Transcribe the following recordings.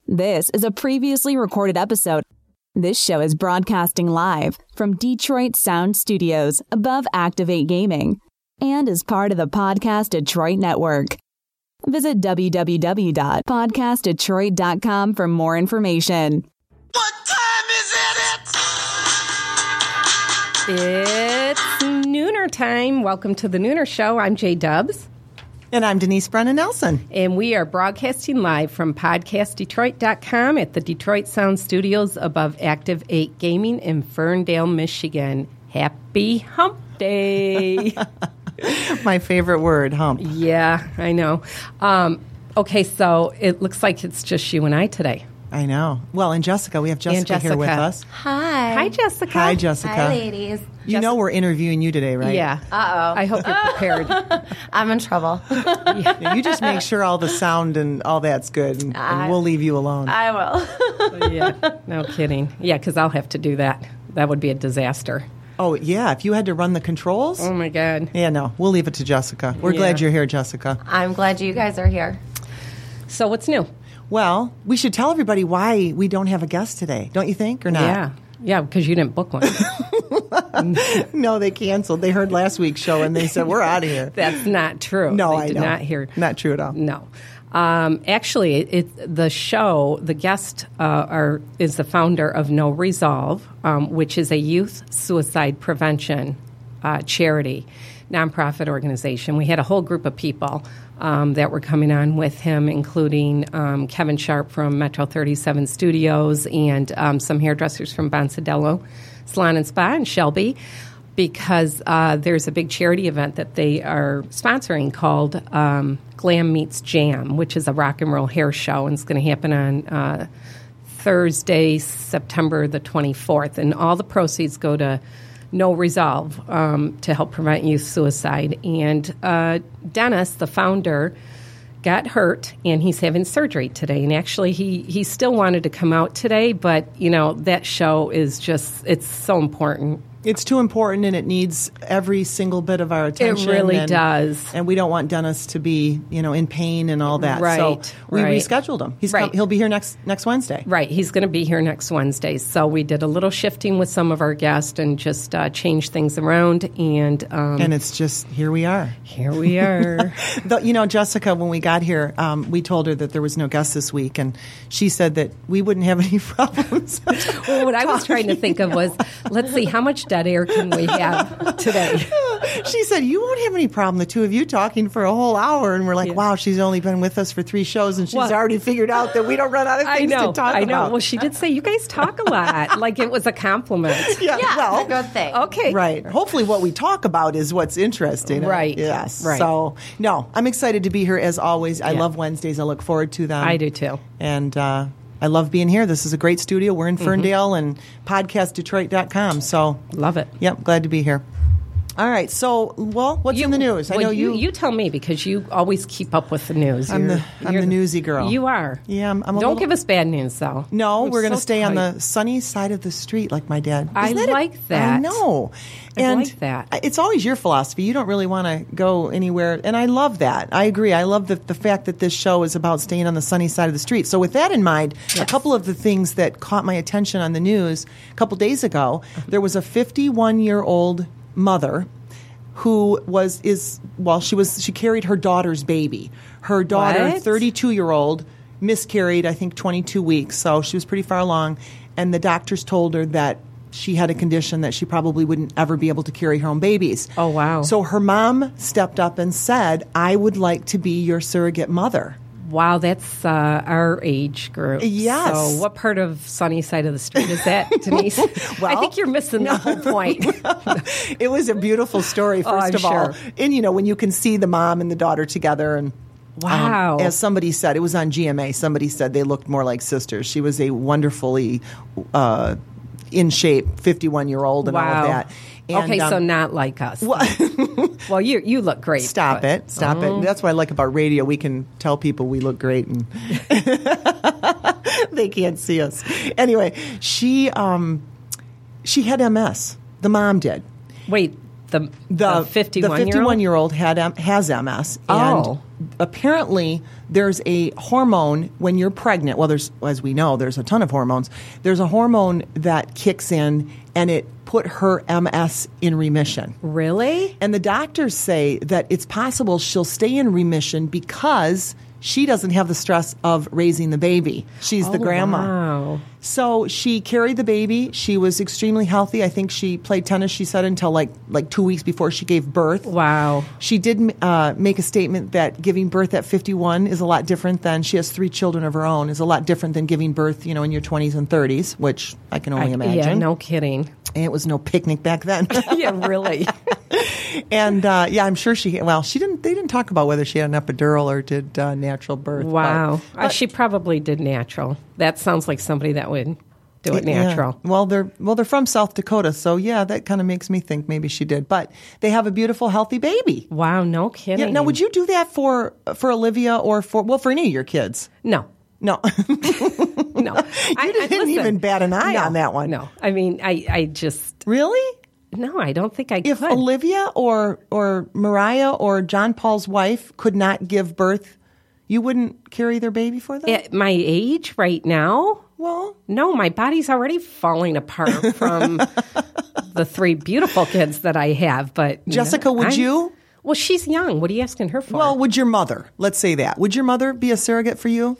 This is a previously recorded episode. This show is broadcasting live from Detroit Sound Studios above Activate Gaming and is part of the Podcast Detroit Network. Visit www.podcastdetroit.com for more information. What time is it? It's Nooner time. Welcome to the Nooner Show. I'm Jay Dubs. And I'm Denise Brennan-Nelson. And we are broadcasting live from podcastdetroit.com at the Detroit Sound Studios above Active 8 Gaming in Ferndale, Michigan. Happy Hump Day. My favorite word, hump. Yeah, I know. Okay, so it looks like it's just you and I today. I know. Well, and Jessica. We have Jessica here with us. Hi. Hi, Jessica. Hi, Jessica. Hi, ladies. You know we're interviewing you today, right? Yeah. Uh-oh. I hope you're prepared. I'm in trouble. Yeah, you just make sure all the sound and all that's good, and we'll leave you alone. I will. Yeah, no kidding. Yeah, because I'll have to do that. That would be a disaster. Oh, yeah. If you had to run the controls? Oh, my God. Yeah, no. We'll leave it to Jessica. We're glad you're here, Jessica. I'm glad you guys are here. So what's new? Well, we should tell everybody why we don't have a guest today, don't you think, or not? Yeah, because you didn't book one. No, they canceled. They heard last week's show, and they said, we're out of here. That's not true. No, I I did know. not hear. Not true at all. No. Actually, the show, the guest is the founder of No Resolve, which is a youth suicide prevention charity, nonprofit organization. We had a whole group of people that were coming on with him, including Kevin Sharp from Metro 37 Studios and some hairdressers from Bonsadello Salon and Spa in Shelby, because there's a big charity event that they are sponsoring called Glam Meets Jam, which is a rock and roll hair show, and it's going to happen on Thursday, September the 24th, and all the proceeds go to No Resolve to help prevent youth suicide. And Dennis, the founder, got hurt, and he's having surgery today. And actually, he still wanted to come out today, but, you know, that show is just, it's so important. It's too important, and it needs every single bit of our attention. It really does. And we don't want Dennis to be, in pain and all that. Right, so we right. rescheduled him. Right. He'll be here next Wednesday. Right. He's going to be here next Wednesday. So we did a little shifting with some of our guests and just changed things around. And it's just, here we are. Here we are. Jessica, when we got here, we told her that there was no guest this week, and she said that we wouldn't have any problems. Well, what I was trying to think of was, let's see, how much dead air can we have today? She said, you won't have any problem, the two of you talking for a whole hour. And we're like, wow, she's only been with us for 3 shows, and she's already figured out that we don't run out of things to talk about. I know. Well, she did say, you guys talk a lot. Like it was a compliment. Yeah, well, it's a good thing. Okay. Right. Hopefully what we talk about is what's interesting. Right. Yes. Right. So, no, I'm excited to be here as always. I love Wednesdays. I look forward to them. I do too. And I love being here. This is a great studio. We're in Ferndale and podcastdetroit.com. So, love it. Yep, glad to be here. All right. So, what's in the news? I know you tell me, because you always keep up with the news. I'm the newsy girl. You are. Yeah, I'm Don't give us bad news, though. No, we're going to so stay on tight. the sunny side of the street like my dad. I like that. I know. I like that. It's always your philosophy. You don't really want to go anywhere. And I love that. I agree. I love the fact that this show is about staying on the sunny side of the street. So with that in mind, a couple of the things that caught my attention on the news a couple days ago, there was a 51-year-old mother who she carried her daughter's baby. Her daughter, 32-year-old, miscarried, I think, 22 weeks. So she was pretty far along. And the doctors told her that she had a condition that she probably wouldn't ever be able to carry her own babies. Oh, wow. So her mom stepped up and said, I would like to be your surrogate mother. Wow, that's our age group. Yes. So what part of sunny side of the street is that, Denise? Well, I think you're missing the whole point. It was a beautiful story, first of all. And, when you can see the mom and the daughter together. And wow. As somebody said, it was on GMA, somebody said they looked more like sisters. She was a wonderfully in shape 51-year-old and all of that. And, okay, so not like us. Well, you look great. Stop it. That's what I like about radio. We can tell people we look great, and they can't see us. Anyway, she had MS. The mom did. Wait, the 51-year-old? The 51-year-old has MS. And apparently there's a hormone when you're pregnant. Well, as we know, there's a ton of hormones. There's a hormone that kicks in, and it put her MS in remission. Really? And the doctors say that it's possible she'll stay in remission because she doesn't have the stress of raising the baby. She's the grandma. Wow. So she carried the baby. She was extremely healthy. I think she played tennis, she said, until like 2 weeks before she gave birth. Wow. She did make a statement that giving birth at 51 is a lot different than, she has 3 children of her own, is a lot different than giving birth, in your 20s and 30s, which I can only imagine. Yeah, no kidding. And it was no picnic back then. Yeah, really. And I'm sure they didn't talk about whether she had an epidural or did natural birth. Wow. She probably did natural. That sounds like somebody that would do it natural. Yeah. Well, they're from South Dakota, so yeah, that kind of makes me think maybe she did. But they have a beautiful, healthy baby. Wow, no kidding. Yeah. Now, would you do that for Olivia or for any of your kids? No. No. No. You didn't even bat an eye on that one. No. I mean, I just... Really? No, I don't think I If could. Olivia or Mariah or John Paul's wife could not give birth, you wouldn't carry their baby for them? At my age right now? Well, no, my body's already falling apart from the 3 beautiful kids that I have. But Jessica, would you? Well, she's young. What are you asking her for? Well, would your mother? Let's say that. Would your mother be a surrogate for you?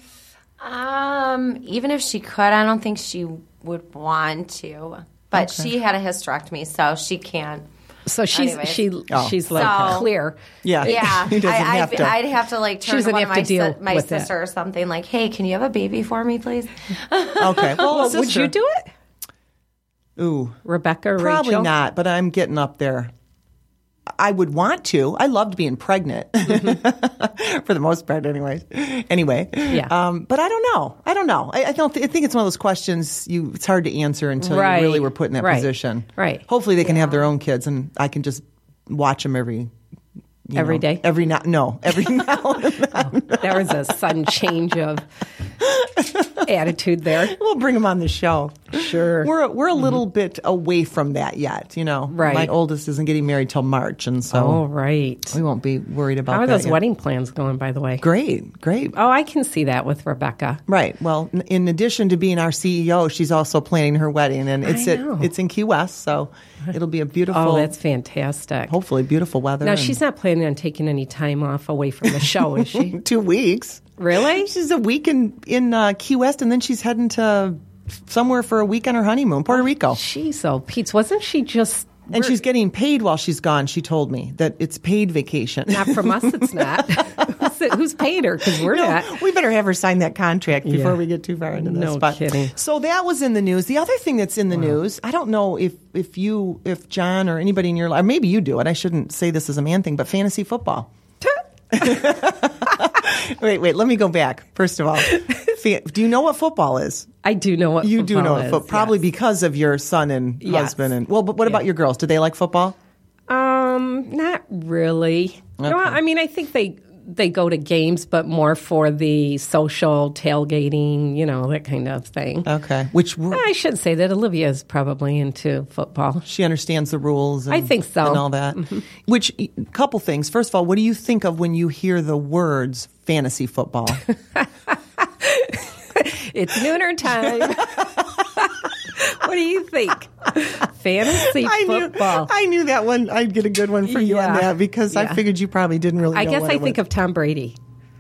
Even if she could, I don't think she would want to. But she had a hysterectomy, so she can't. So she's like clear. Yeah. I'd have to turn to one of my with sister or something like, hey, can you have a baby for me, please? Okay. Well, would you do it? Ooh. Rebecca, probably Rachel? not, but I'm getting up there. I would want to. I loved being pregnant, for the most part, anyways. Anyway, yeah. But I don't know. I think it's one of those questions it's hard to answer until you really were put in that position. Right. Hopefully, they can have their own kids, and I can just watch them every day. Every now and then. There was a sudden change of attitude there. We'll bring them on the show. Sure. We're a little bit away from that yet, Right. My oldest isn't getting married till March, and so right. we won't be worried about that. How are those yet. wedding plans going, by the way? Great. Oh, I can see that with Rebecca. Right. Well, in addition to being our CEO, she's also planning her wedding, and it's in Key West, so it'll be a beautiful. Oh, that's fantastic. Hopefully, beautiful weather. Now, she's not planning on taking any time off away from the show, is she? 2 weeks. Really? She's a week in Key West, and then she's heading to somewhere for a week on her honeymoon, Puerto Rico. She's so Pete's. Wasn't she just? And she's getting paid while she's gone. She told me that it's paid vacation. Not from us, it's not. Who's paid her? Because we're not. We better have her sign that contract before we get too far into this. No kidding. So that was in the news. The other thing that's in the news, I don't know if John or anybody in your life, maybe you do it. I shouldn't say this as a man thing, but fantasy football. Wait, let me go back. First of all, do you know what football is? I do know what you football do know is. Probably because of your son and husband. But what about your girls? Do they like football? Not really. Okay. No, I mean, I think they go to games, but more for the social tailgating, that kind of thing. Okay. I should say that Olivia is probably into football. She understands the rules. I think so. And all that. Mm-hmm. Couple things. First of all, what do you think of when you hear the words fantasy football? It's nooner time. What do you think? Fantasy football. I knew that one. I'd get a good one for you on that because I figured you probably didn't really know. I guess I think of Tom Brady.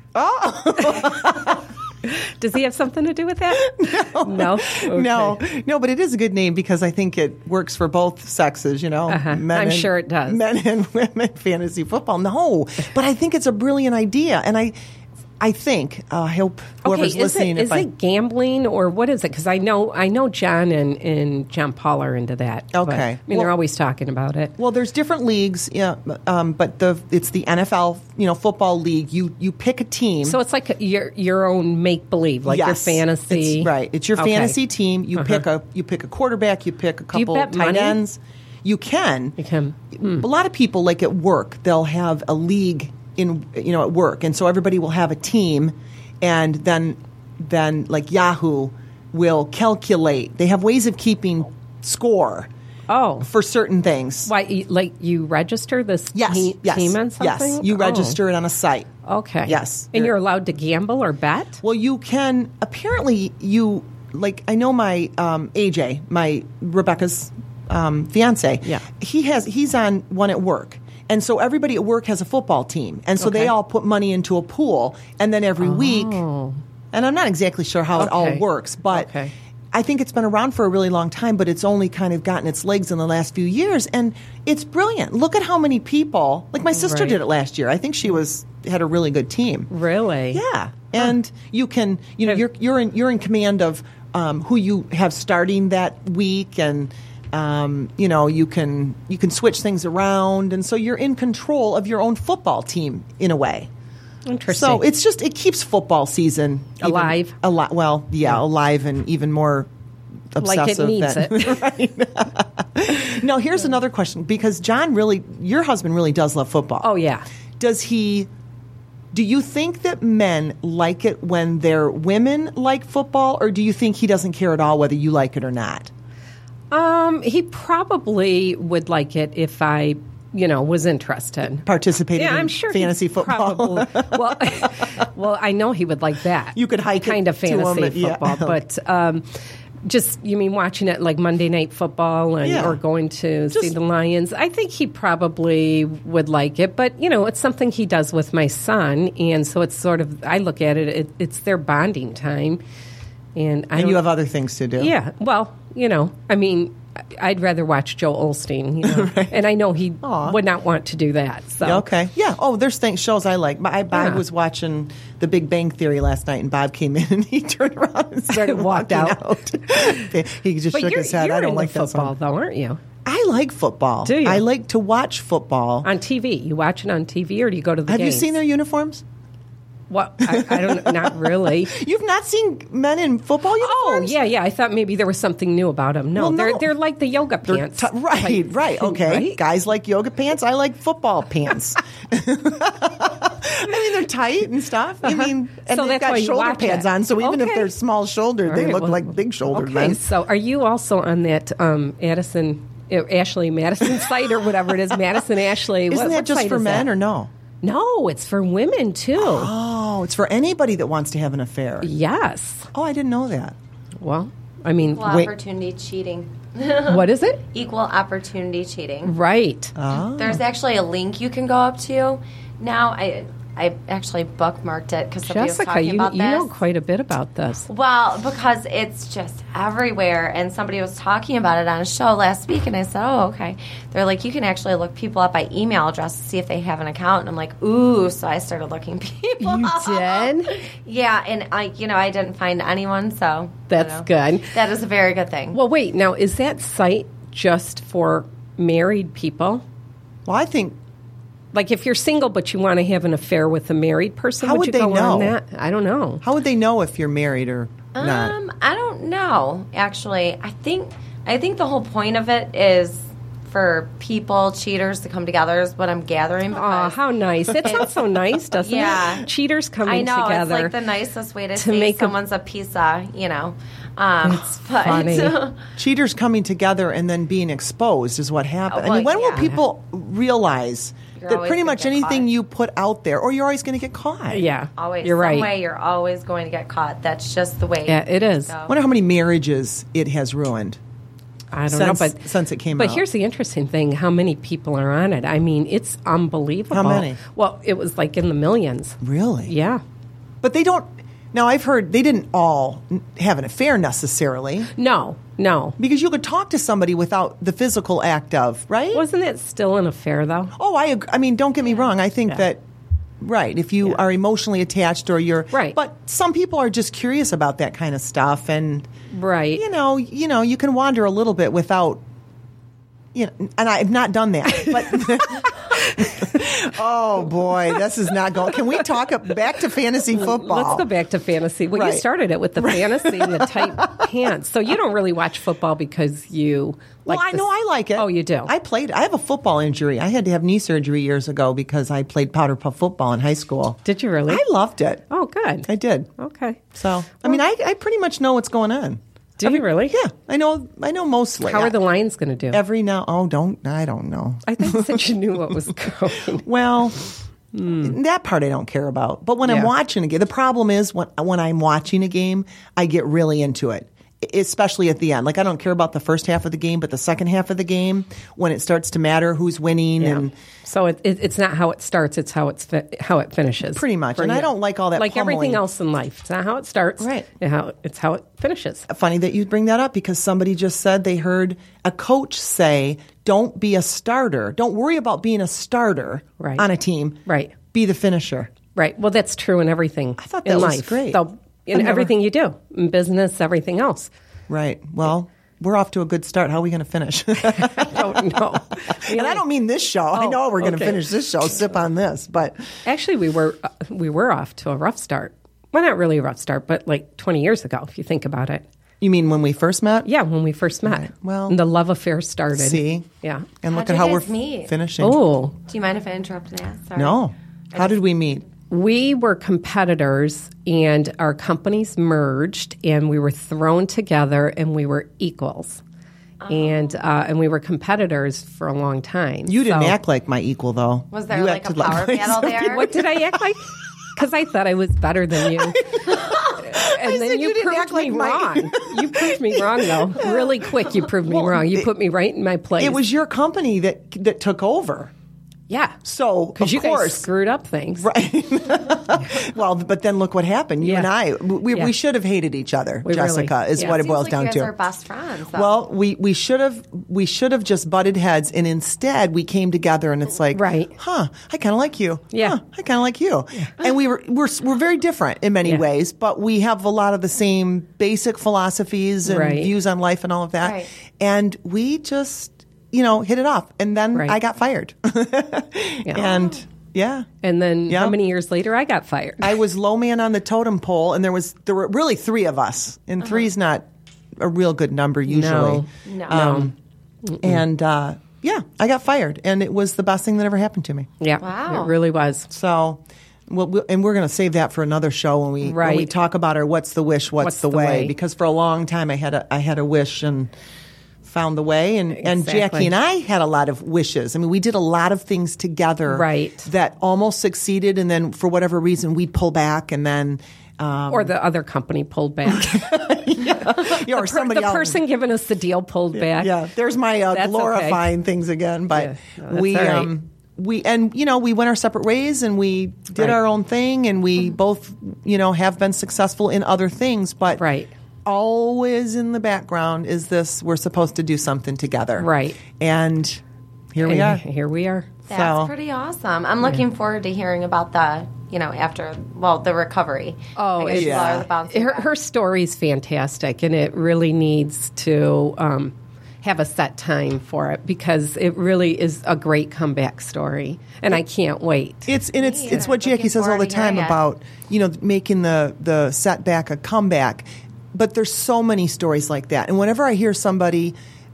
Oh. Does he have something to do with that? No. Okay. No, but it is a good name because I think it works for both sexes, I'm sure it does. Men and women fantasy football. No, but I think it's a brilliant idea. And I think, I hope whoever's listening. Is it gambling or what is it? Because I know John and John Paul are into that. Okay. But, they're always talking about it. Well, there's different leagues, but it's the NFL, football league. You pick a team. So it's like your own make believe, like your fantasy. It's your fantasy team. You pick a quarterback. You pick a couple tight ends. You can. A lot of people, like at work, they'll have a league at work, and so everybody will have a team, and then like Yahoo will calculate. They have ways of keeping score. For certain things. Why, like you register this team on something? Yes, you register it on a site. Okay. Yes. And you're allowed to gamble or bet? Well, you can. Apparently, I know my AJ, my Rebecca's fiance. Yeah. He's on one at work. And so everybody at work has a football team. And so they all put money into a pool. And then every week, and I'm not exactly sure how it all works, but I think it's been around for a really long time, but it's only kind of gotten its legs in the last few years. And it's brilliant. Look at how many people, like my sister did it last year. I think she had a really good team. Really? Yeah. And you can, you're in command of who you have starting that week, and you can switch things around, and so you're in control of your own football team in a way. Interesting. So it keeps football season alive. Alive and even more obsessive. Like it needs it. Now, here's another question, because your husband really does love football. Oh, yeah. Do you think that men like it when their women like football, or do you think he doesn't care at all whether you like it or not? He probably would like it if I, was interested. Participating in I'm sure fantasy football. Well, I know he would like that. You could hike kind it of fantasy to him, football, but just, you mean watching it like Monday Night Football or going to see the Lions? I think he probably would like it, but, it's something he does with my son, and so it's sort of, I look at it's their bonding time. And you have other things to do. Yeah, well, I'd rather watch Joel Osteen, Right. And I know he would not want to do that. So. Okay, yeah. Oh, there's shows I like. I was watching The Big Bang Theory last night, and Bob came in and he turned around and started walked out. He just shook his head. You're I don't into like that football, song. though, aren't you? I like football. Do you? I like to watch football on TV. You watch it on TV, or do you go to the games? Have you seen their uniforms? Well, I don't. Not really. You've not seen men in football uniforms? Oh, yeah. I thought maybe there was something new about them. No, they're like the yoga pants. Right. Okay. Right? Guys like yoga pants. I like football pants. They're tight and stuff. And so they've got shoulder pads on. So even if they're small shouldered, they look like big shouldered men. So are you also on that Ashley Madison site or whatever it is? Madison Ashley. Isn't that just for men or no? No, it's for women, too. Oh, it's for anybody that wants to have an affair. Yes. Oh, I didn't know that. Well, I mean... Equal opportunity cheating. What is it? Equal opportunity cheating. Right. Oh. There's actually a link you can go up to. Now, I actually bookmarked it because somebody was talking about this. Jessica, you know quite a bit about this. Well, because it's just everywhere, and somebody was talking about it on a show last week, and I said, oh, okay. They're like, you can actually look people up by email address to see if they have an account, and I'm like, ooh, so I started looking people You up. did? Yeah, and I didn't find anyone, so. That's good. That is a very good thing. Well, wait, now, is that site just for married people? Well, I think... Like, if you're single but you want to have an affair with a married person, how would would you they go know? on that? I don't know. How would they know if you're married or not? I don't know, actually. I think the whole point of it is for cheaters to come together is what I'm gathering. Oh, how nice. It sounds so nice, doesn't it? Cheaters coming together. I know, it's like the nicest way to say someone's a piece of, It's funny. Cheaters coming together and then being exposed is what happened. I mean, when will people realize that pretty much anything you put out there, or you're always going to get caught? Yeah, always. You're right. Some way you're always going to get caught. That's just the way. Yeah, it is. I wonder how many marriages it has ruined. I don't know, but since it came out. But here's the interesting thing: how many people are on it? I mean, it's unbelievable. How many? Well, it was like in the millions. Really? Yeah. But they don't. Now, I've heard they didn't all have an affair necessarily. No. Because you could talk to somebody without the physical act of, right? Wasn't it still an affair, though? Oh, I agree. I mean, don't get me wrong. I think that, right, if you are emotionally attached or you're... Right. But some people are just curious about that kind of stuff. And, right. you can wander a little bit without... and I've not done that. But oh boy, this is not going. Can we talk back to fantasy football? Let's go back to fantasy. Well, you started it with the fantasy and the tight pants. So you don't really watch football because you like. Well, I know I like it. Oh, you do. I have a football injury. I had to have knee surgery years ago because I played powder puff football in high school. Did you really? I loved it. Oh, good. I did. Okay. So I mean, I pretty much know what's going on. Do you really? Yeah, I know mostly. How are the Lions going to do? I don't know. I think that you knew what was going. Well, That part I don't care about. But when I'm watching a game, the problem is when I'm watching a game, I get really into it, especially at the end. Like, I don't care about the first half of the game, but the second half of the game, when it starts to matter who's winning. And so it's not how it starts, it's how it finishes. Pretty much. And I don't like all that like pummeling. everything else in life. It's not how it starts. Right. It's how it finishes. Funny that you bring that up, because somebody just said they heard a coach say, don't be a starter. Don't worry about being a starter on a team. Right. Be the finisher. Right. Well, that's true in everything. I thought that in was life. great. So, in everything you do, in business, everything else. Right. Well, we're off to a good start. How are we going to finish? I don't know. And I don't mean this show. I know we're going to finish this show, sip on this. But actually, we were off to a rough start. Well, not really a rough start, but like 20 years ago, if you think about it. You mean when we first met? Yeah, when we first met. Right. Well, and the love affair started. See? Yeah. And look How'd at how you we're guys meet? finishing. Oh. Do you mind if I interrupt and ask? Sorry. No. How did we meet? We were competitors, and our companies merged, and we were thrown together, and we were equals. And we were competitors for a long time. You didn't act like my equal, though. Was there You like a acted power battle there? What did I act like? Because I thought I was better than you. And then said you you didn't proved act like me my- wrong. You proved me wrong, though. Really quick, you proved me wrong. You put me right in my place. It was your company that took over. Yeah. So, of Because you guys course. screwed up things. Well, but then look what happened. You Yeah. and I, we Yeah. should have hated each other, We Jessica, really- is yeah. what it Seems boils like down you guys to. are best friends. Though. Well, we should have just butted heads, and instead we came together, and it's like, Right. I kind of like you. Yeah. I kind of like you. And we're very different in many Yeah. ways, but we have a lot of the same basic philosophies and Right. views on life and all of that. Right. And we just, hit it off. And then Right. I got fired. And yeah. And then Yeah. how many years later I got fired? I was low man on the totem pole, and there were really three of us, and three's not a real good number usually. No. And I got fired, and it was the best thing that ever happened to me. Yeah. Wow. It really was. So, and we're going to save that for another show when we Right. talk about our what's the wish, what's the way, because for a long time I had a wish and found the way, and Exactly. Jackie and I had a lot of wishes. I mean, we did a lot of things together Right. that almost succeeded, and then for whatever reason we'd pull back, and then Or the other company pulled back. or somebody the else. person giving us the deal pulled back. Yeah, there's my That's glorifying things again, but Yeah, no, that's we all right. we went our separate ways, and we did Right. our own thing, and we both have been successful in other things, but Right. always in the background is this: we're supposed to do something together, Right. And here we And are. Here we are. That's So- pretty awesome. I'm looking forward to hearing about the, after, the recovery. Oh, I guess yeah. the bouncing back. Her story's fantastic, and it really needs to have a set time for it, because it really is a great comeback story, and I can't wait. It's Yeah, what Jackie looking says all the forward to time hearing it. about making the setback a comeback. But there's so many stories like that, and whenever I hear somebody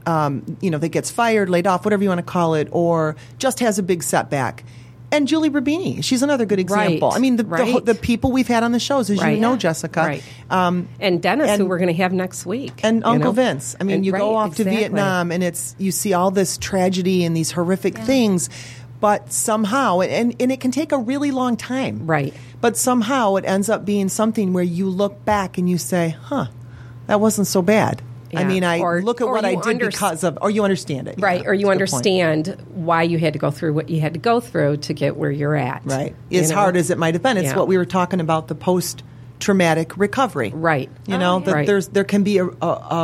that gets fired, laid off, whatever you want to call it, or just has a big setback. And Julie Rubini, she's another good example. Right, I mean, right. the people we've had on the shows, as you Right. know, Yeah. Jessica. Right. and And Dennis, who we're going to have next week. And you Uncle know? Vince. I mean, And- you go right, off to exactly. Vietnam, and you see all this tragedy and these horrific things, but somehow, and it can take a really long time. Right. But somehow it ends up being something where you look back and you say, that wasn't so bad. I Yeah. mean, I Or- look at or what I you did because of, or you understand it. Right, Yeah, or you that's a good point. understand why you had to go through what you had to go through to get where you're at. Right. You As know? hard as it might have been. It's Yeah. what we were talking about, the post-traumatic recovery. Right. You know, that Right. there can be an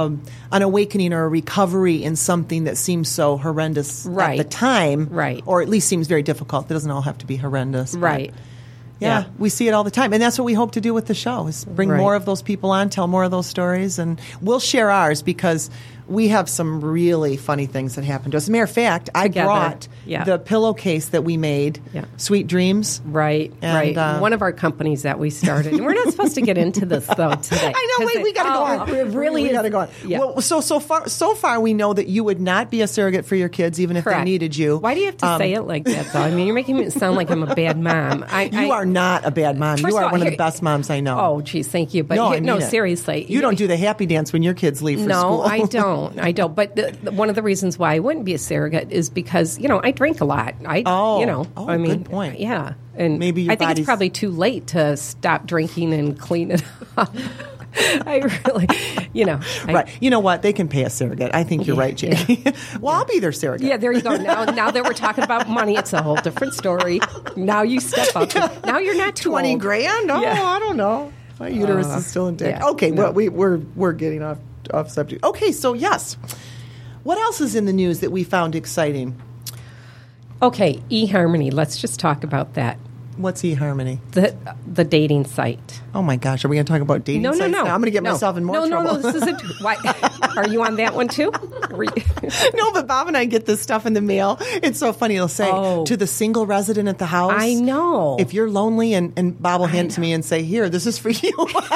awakening or a recovery in something that seems so horrendous at Right. the time. Right. Or at least seems very difficult. It doesn't all have to be horrendous. but Right. Yeah, Yeah. we see it all the time. And that's what we hope to do with the show, is bring Right. more of those people on, tell more of those stories. And we'll share ours, because we have some really funny things that happened to us. As a matter of fact, I Together. brought Yeah. the pillowcase that we made, Yeah. Sweet Dreams. Right, And, right. One of our companies that we started. And we're not supposed to get into this, though, today. I know. Wait, we got to go on. It really we is. got to go on. Yeah. Well, so far we know that you would not be a surrogate for your kids, even if Correct. they needed you. Why do you have to say it like that, though? I mean, you're making it sound like I'm a bad mom. You are not a bad mom. First You of are all, one of the here- best moms I know. Oh, geez, thank you. But No, I no, mean it. seriously. You don't do the happy dance when your kids leave for No, school. I don't. don't. But one of the reasons why I wouldn't be a surrogate is because, I drink a lot. Good point. Yeah. And maybe your I think body's... it's probably too late to stop drinking and clean it up. I really, Right. You know what? They can pay a surrogate. I think you're right, Jackie. Well, I'll be their surrogate. Yeah, there you go. Now that we're talking about money, it's a whole different story. Now you step up. Now you're not too $20,000? Oh, Yeah. I don't know. My uterus is still intact. Yeah, Okay, no. well, we're getting off subject. Okay, so yes. What else is in the news that we found exciting? Okay, eHarmony. Let's just talk about that. What's eHarmony? The dating site. Oh my gosh, are we going to talk about dating sites? No. now? I'm going to get myself in more trouble. No, this isn't. Why? Are you on that one too? No, but Bob and I get this stuff in the mail. It's so funny. It'll say, to the single resident at the house. I know. If you're lonely, and Bob will hand it to me and say, here, this is for you.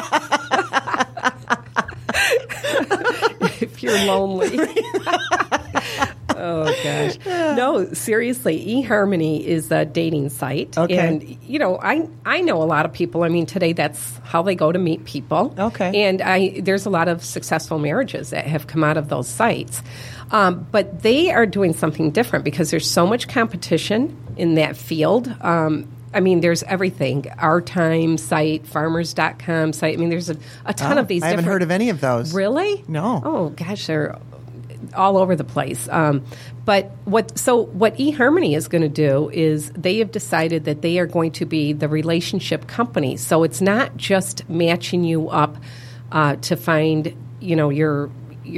If you're lonely. Oh, gosh. No, seriously, eHarmony is a dating site. Okay. And, I know a lot of people. I mean, today that's how they go to meet people. Okay. And there's a lot of successful marriages that have come out of those sites. But they are doing something different because there's so much competition in that field. I mean, there's everything. Our Time site, farmers.com site. I mean, there's a ton of these I haven't heard of any of those. Really? No. Oh, gosh, they're all over the place. But what eHarmony is going to do is they have decided that they are going to be the relationship company. So it's not just matching you up to find, your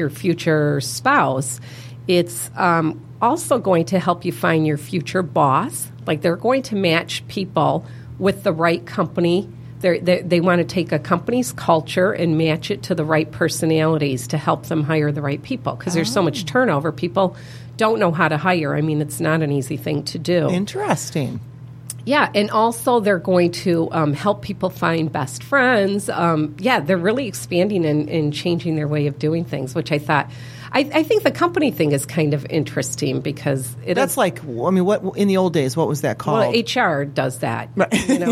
future spouse. It's also going to help you find your future boss. Like they're going to match people with the right company. They want to take a company's culture and match it to the right personalities to help them hire the right people because there's so much turnover. People don't know how to hire. I mean, it's not an easy thing to do. Interesting. Yeah, and also they're going to help people find best friends. They're really expanding and changing their way of doing things, which I thought... I think the company thing is kind of interesting because that's like, I mean, what in the old days, what was that called? Well, HR does that, right.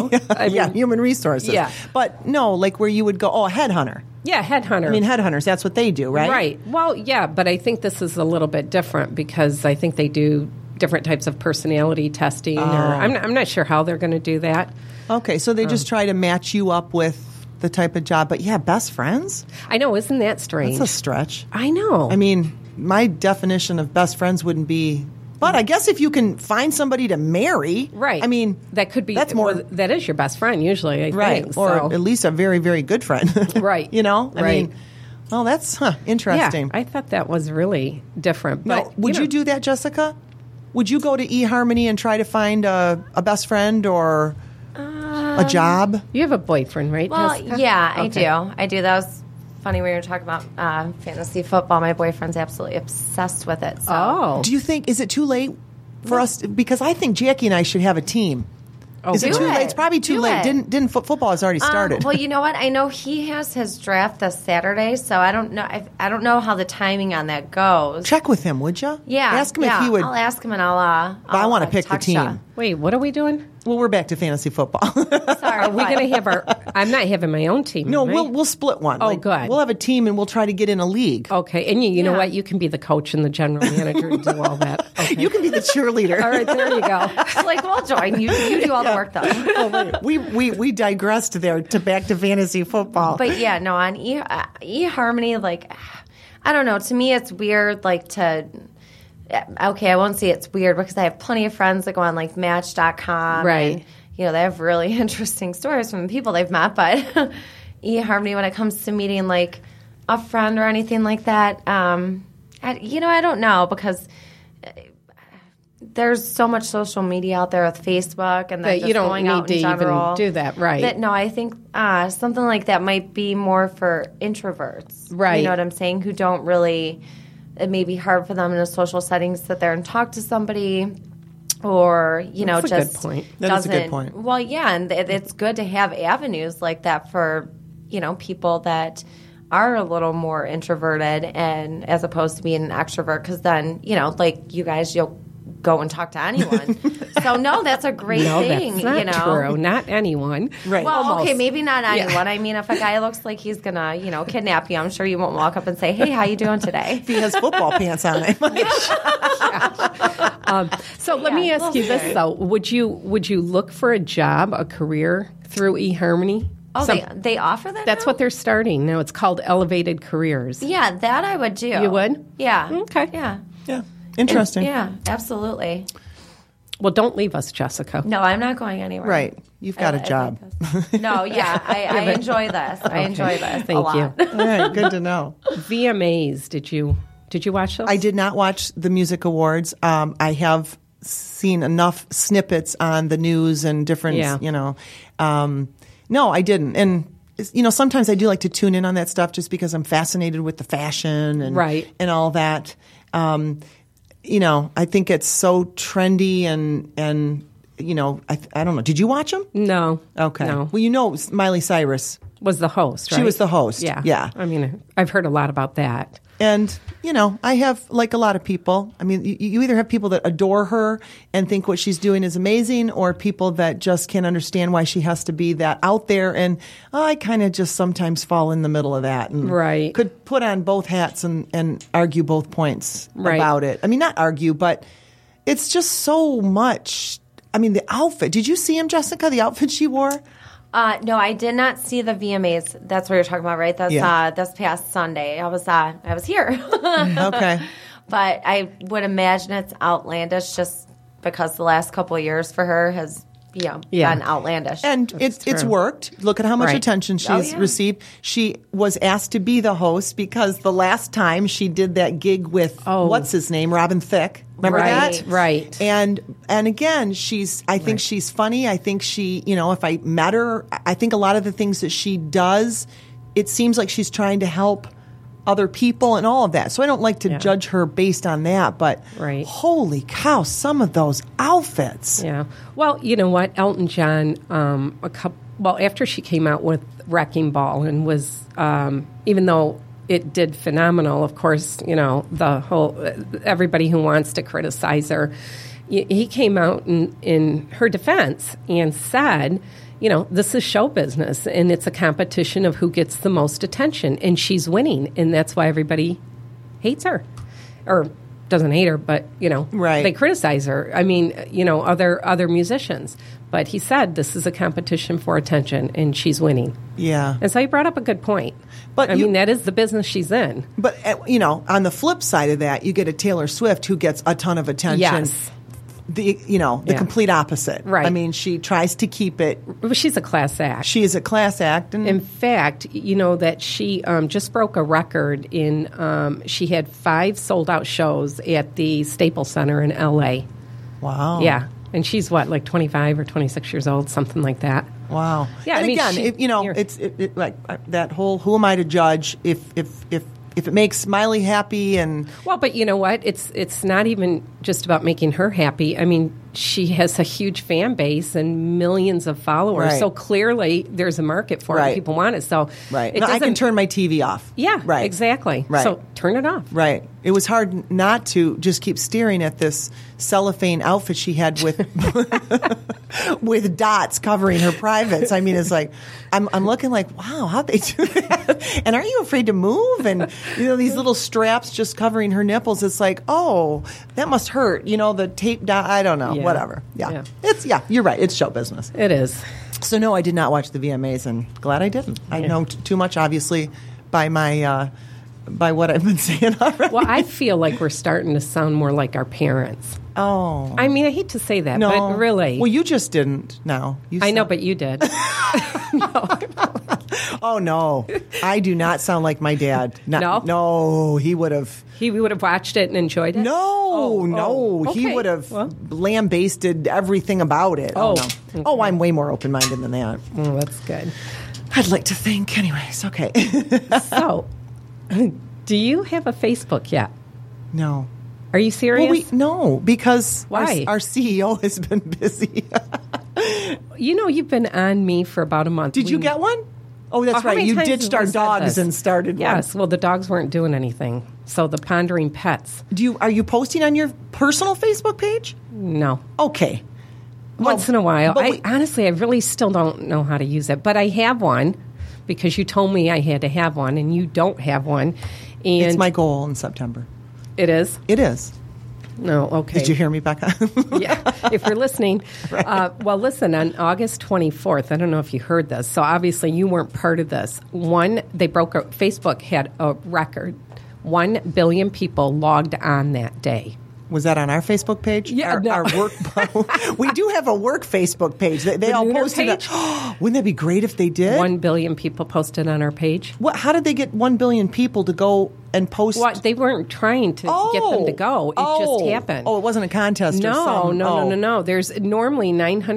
I mean, human resources. Yeah. But no, like where you would go, a headhunter. Yeah, headhunter. I mean, headhunters, that's what they do, right? Right. Well, yeah, but I think this is a little bit different because I think they do different types of personality testing. Or I'm not sure how they're going to do that. Okay, so they just try to match you up with the type of job. But yeah, best friends? I know, isn't that strange? That's a stretch. I know. I mean, my definition of best friends wouldn't be... But I guess if you can find somebody to marry... Right. I mean... That could be... That's more... that is your best friend, usually, I think. Or so. at least a very, very good friend. Right. I right. mean... Well, that's interesting. Yeah, I thought that was really different. Now, But, would you do that, Jessica? Would you go to eHarmony and try to find a best friend or a job? You have a boyfriend, right, Well, Jessica? yeah, Okay. I do. That was funny when you were talking about fantasy football. My boyfriend's absolutely obsessed with it. So. Oh. Do you think, is it too late for us? Because I think Jackie and I should have a team. Oh, is it do too it. late? It's probably too Do late. it. Didn't football has already started? Well, you know what? I know he has his draft this Saturday, so I don't know. I don't know how the timing on that goes. Check with him, would you? Yeah, Ask him if he would. I'll ask him and I'll I want to pick the text ya. team. Wait, what are we doing? Well, we're back to fantasy football. Sorry, Are we going to have our... I'm not having my own team. No, am I? we'll split one. Oh, good. We'll have a team and we'll try to get in a league. Okay, and you know Yeah. what? You can be the coach and the general manager and do all that. Okay. You can be the cheerleader. All right, there you go. Like, we'll join you. You do all the work, though. We digressed there to back to fantasy football. But yeah, no, on eHarmony, like, I don't know. To me, it's weird, like, to... Okay, I won't say it's weird because I have plenty of friends that go on, like, Match.com. Right. And, they have really interesting stories from the people they've met. But eHarmony, when it comes to meeting, like, a friend or anything like that, I don't know because... There's so much social media out there with Facebook and That just you don't going need out to in general. even do that, right? That, no, I think something like that might be more for introverts. Right. You know what I'm saying? Who don't really, it may be hard for them in a social setting to sit there and talk to somebody or, That's a just good point. That is a good doesn't- point. Well, yeah, and it's good to have avenues like that for, people that are a little more introverted and as opposed to being an extrovert because then, like you guys, you'll go and talk to anyone. So no, that's a great thing. That's not true. Not anyone. Right. Well, Almost. okay, maybe not anyone. I mean, if a guy looks like he's gonna, kidnap you, I'm sure you won't walk up and say, "Hey, how you doing today?" If he has football pants on him. So let me ask you this though: Would you look for a job, a career through eHarmony? Oh, they offer that. That's now? what they're starting now. It's called Elevated Careers. Yeah, that I would do. You would? Yeah. Okay. Yeah. Yeah. Interesting. Yeah, absolutely. Well, don't leave us, Jessica. No, I'm not going anywhere. Right. You've got a job. like this. No, yeah, I enjoy this. I enjoy this. Thank a lot. you. All right. Good to know. VMAs. Did you watch those? I did not watch the music awards. I have seen enough snippets on the news and different, no, I didn't. And, sometimes I do like to tune in on that stuff just because I'm fascinated with the fashion and, Right. and all that. I think it's so trendy and I don't know. Did you watch them? No. Okay. No. Well, Miley Cyrus. Was the host, right? She was the host. Yeah. Yeah. I mean, I've heard a lot about that. And, I have, like a lot of people, I mean, you either have people that adore her and think what she's doing is amazing, or people that just can't understand why she has to be that out there. And I kind of just sometimes fall in the middle of that. And Right. could put on both hats and argue both points Right. about it. I mean, not argue, but it's just so much. I mean, the outfit. Did you see him, Jessica, the outfit she wore? No, I did not see the VMAs. That's what you're talking about, right? That's Yeah. this past Sunday. I was here. Okay. But I would imagine it's outlandish just because the last couple of years for her has, Yeah. been outlandish. And it's worked. Look at how much Right. attention she's yeah. received. She was asked to be the host because the last time she did that gig with what's his name, Robin Thicke. Remember Right, that? right. And again, I think she's funny. I think she, if I met her, I think a lot of the things that she does, it seems like she's trying to help other people and all of that. So I don't like to judge her based on that, but Right. holy cow, some of those outfits. Yeah. Well, you know what? Elton John, after she came out with Wrecking Ball and was, even though it did phenomenal, of course, the whole, everybody who wants to criticize her, he came out in her defense and said, this is show business and it's a competition of who gets the most attention, and she's winning, and that's why everybody hates her. Or doesn't hate her, but, Right. they criticize her. I mean, other musicians. But he said this is a competition for attention, and she's winning. Yeah. And so he brought up a good point. But I you- mean, that is the business she's in. But, on the flip side of that, you get a Taylor Swift who gets a ton of attention. Yes. The complete opposite. Right. I mean, she tries to keep it. But she's a class act. She is a class act. And In fact, that she just broke a record she had 5 sold-out shows at the Staples Center in L.A. wow. Yeah. And she's, like 25 or 26 years old, something like that. Wow. Yeah, And I mean, again, you're- it's like that whole who am I to judge if it makes Miley happy and Well, but you know what? It's not even just about making her happy. I mean, she has a huge fan base and millions of followers. Right. So clearly there's a market for it. Right. People want it. So right. it No, I can doesn't- turn my TV off. Yeah, Right. exactly. Right. So turn it off. Right. It was hard not to just keep staring at this cellophane outfit she had with with dots covering her privates. I mean, it's like I'm looking like, wow, how'd they do that? And aren't you afraid to move? And these little straps just covering her nipples. It's like, oh, that must hurt. The tape dot. I don't know. Yeah. Whatever. Yeah. You're right. It's show business. It is. So no, I did not watch the VMAs, and glad I didn't. I know too much, obviously, by my by what I've been saying already. Well, I feel like we're starting to sound more like our parents. Oh. I mean, I hate to say that, No. but really. Well, you just didn't. No. I know, but you did. Oh, no. I do not sound like my dad. No? No, he would have. He would have watched it and enjoyed it? No. He okay. would have Well. lambasted everything about it. Oh, no. okay. Oh, I'm way more open-minded than that. Oh, that's good. I'd like to think. Anyways, okay. So, do you have a Facebook yet? No. Are you serious? Well, no, because Why? Our CEO has been busy. You've been on me for about a month. Did you get one? Oh, that's How right. many You times ditched have our we said dogs this? and started Yes. Well, the dogs weren't doing anything. So the Pondering Pets. one. Are you posting on your personal Facebook page? No. Okay. Once in a while. but Honestly, I really still don't know how to use it. But I have one because you told me I had to have one, and you don't have one. And It's my goal in September. It is? It is. No, okay. Did you hear me, Becca? Yeah, if you're listening. Well, listen, on August 24th, I don't know if you heard this, so obviously you weren't part of this. Facebook had a record. 1 billion people logged on that day. Was that on our Facebook page? Yeah, no. Our work. We do have a work Facebook page. They all Nooner posted page? it. Wouldn't that be great if they did? 1 billion people posted on our page. How did they get 1 billion people to go and post? Well, they weren't trying to get them to go. It just happened. Oh, it wasn't a contest or something. No. There's normally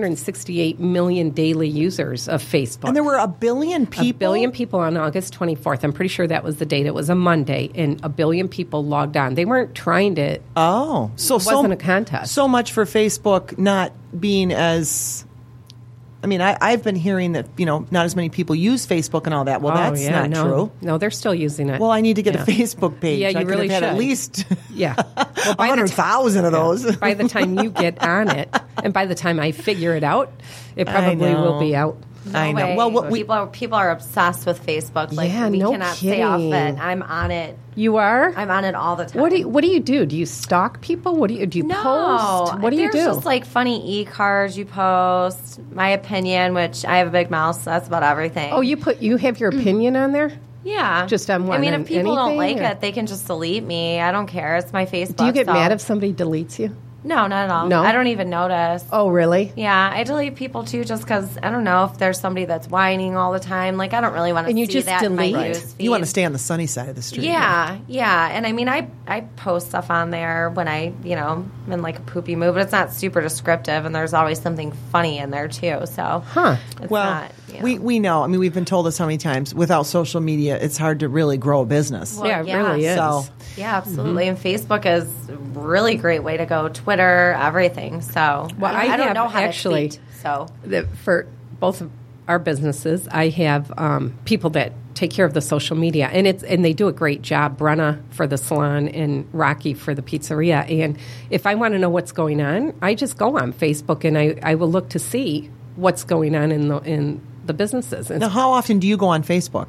968 million daily users of Facebook. And there were 1 billion people? 1 billion people on August 24th. I'm pretty sure that was the date. It was a Monday, and 1 billion people logged on. They weren't trying to... Oh. So it wasn't a contest. So much for Facebook not being as... I mean, I've been hearing that, not as many people use Facebook and all that. Well, that's not true. No, they're still using it. Well, I need to get a Facebook page. Yeah, you I could really have had should. at least Yeah. Well, 100,000 of those. By the time you get on it, and by the time I figure it out, it I probably know. will be out. I know. Way. Well, people are obsessed with Facebook. Like, Yeah, we no cannot stay off kidding. it. I'm on it. You are? I'm on it all the time. What do you do? Do you stalk people? What do you No, post? What do you do? There's just like funny e-cards you post, my opinion, which I have a big mouth, so that's about everything. Oh, you have your opinion on there? yeah. just on what, I mean, on if people don't like anything, or- it, they can just delete me. I don't care. It's my Facebook. Do you get so- mad if somebody deletes you? No, not at all. No? I don't even notice. Oh, really? Yeah, I delete people too, just because I don't know if there's somebody that's whining all the time. Like, I don't really want to And you see just that in my delete? news feed. you want to stay on the sunny side of the street. Yeah. And I mean, I post stuff on there when I'm in like a poopy mood, but it's not super descriptive, and there's always something funny in there too. So, it's Well, not, we know. I mean, we've been told this how many times. Without social media, it's hard to really grow a business. Well, Yeah, it really is. So, Yeah, absolutely. And Facebook is a really great way to go. Twitter, everything. So, Well, I don't have know how actually- to tweet. So, For both of our businesses, I have people that take care of the social media, and they do a great job. Brenna for the salon and Rocky for the pizzeria. And if I want to know what's going on, I just go on Facebook and I will look to see what's going on in the businesses. And now, how often do you go on Facebook?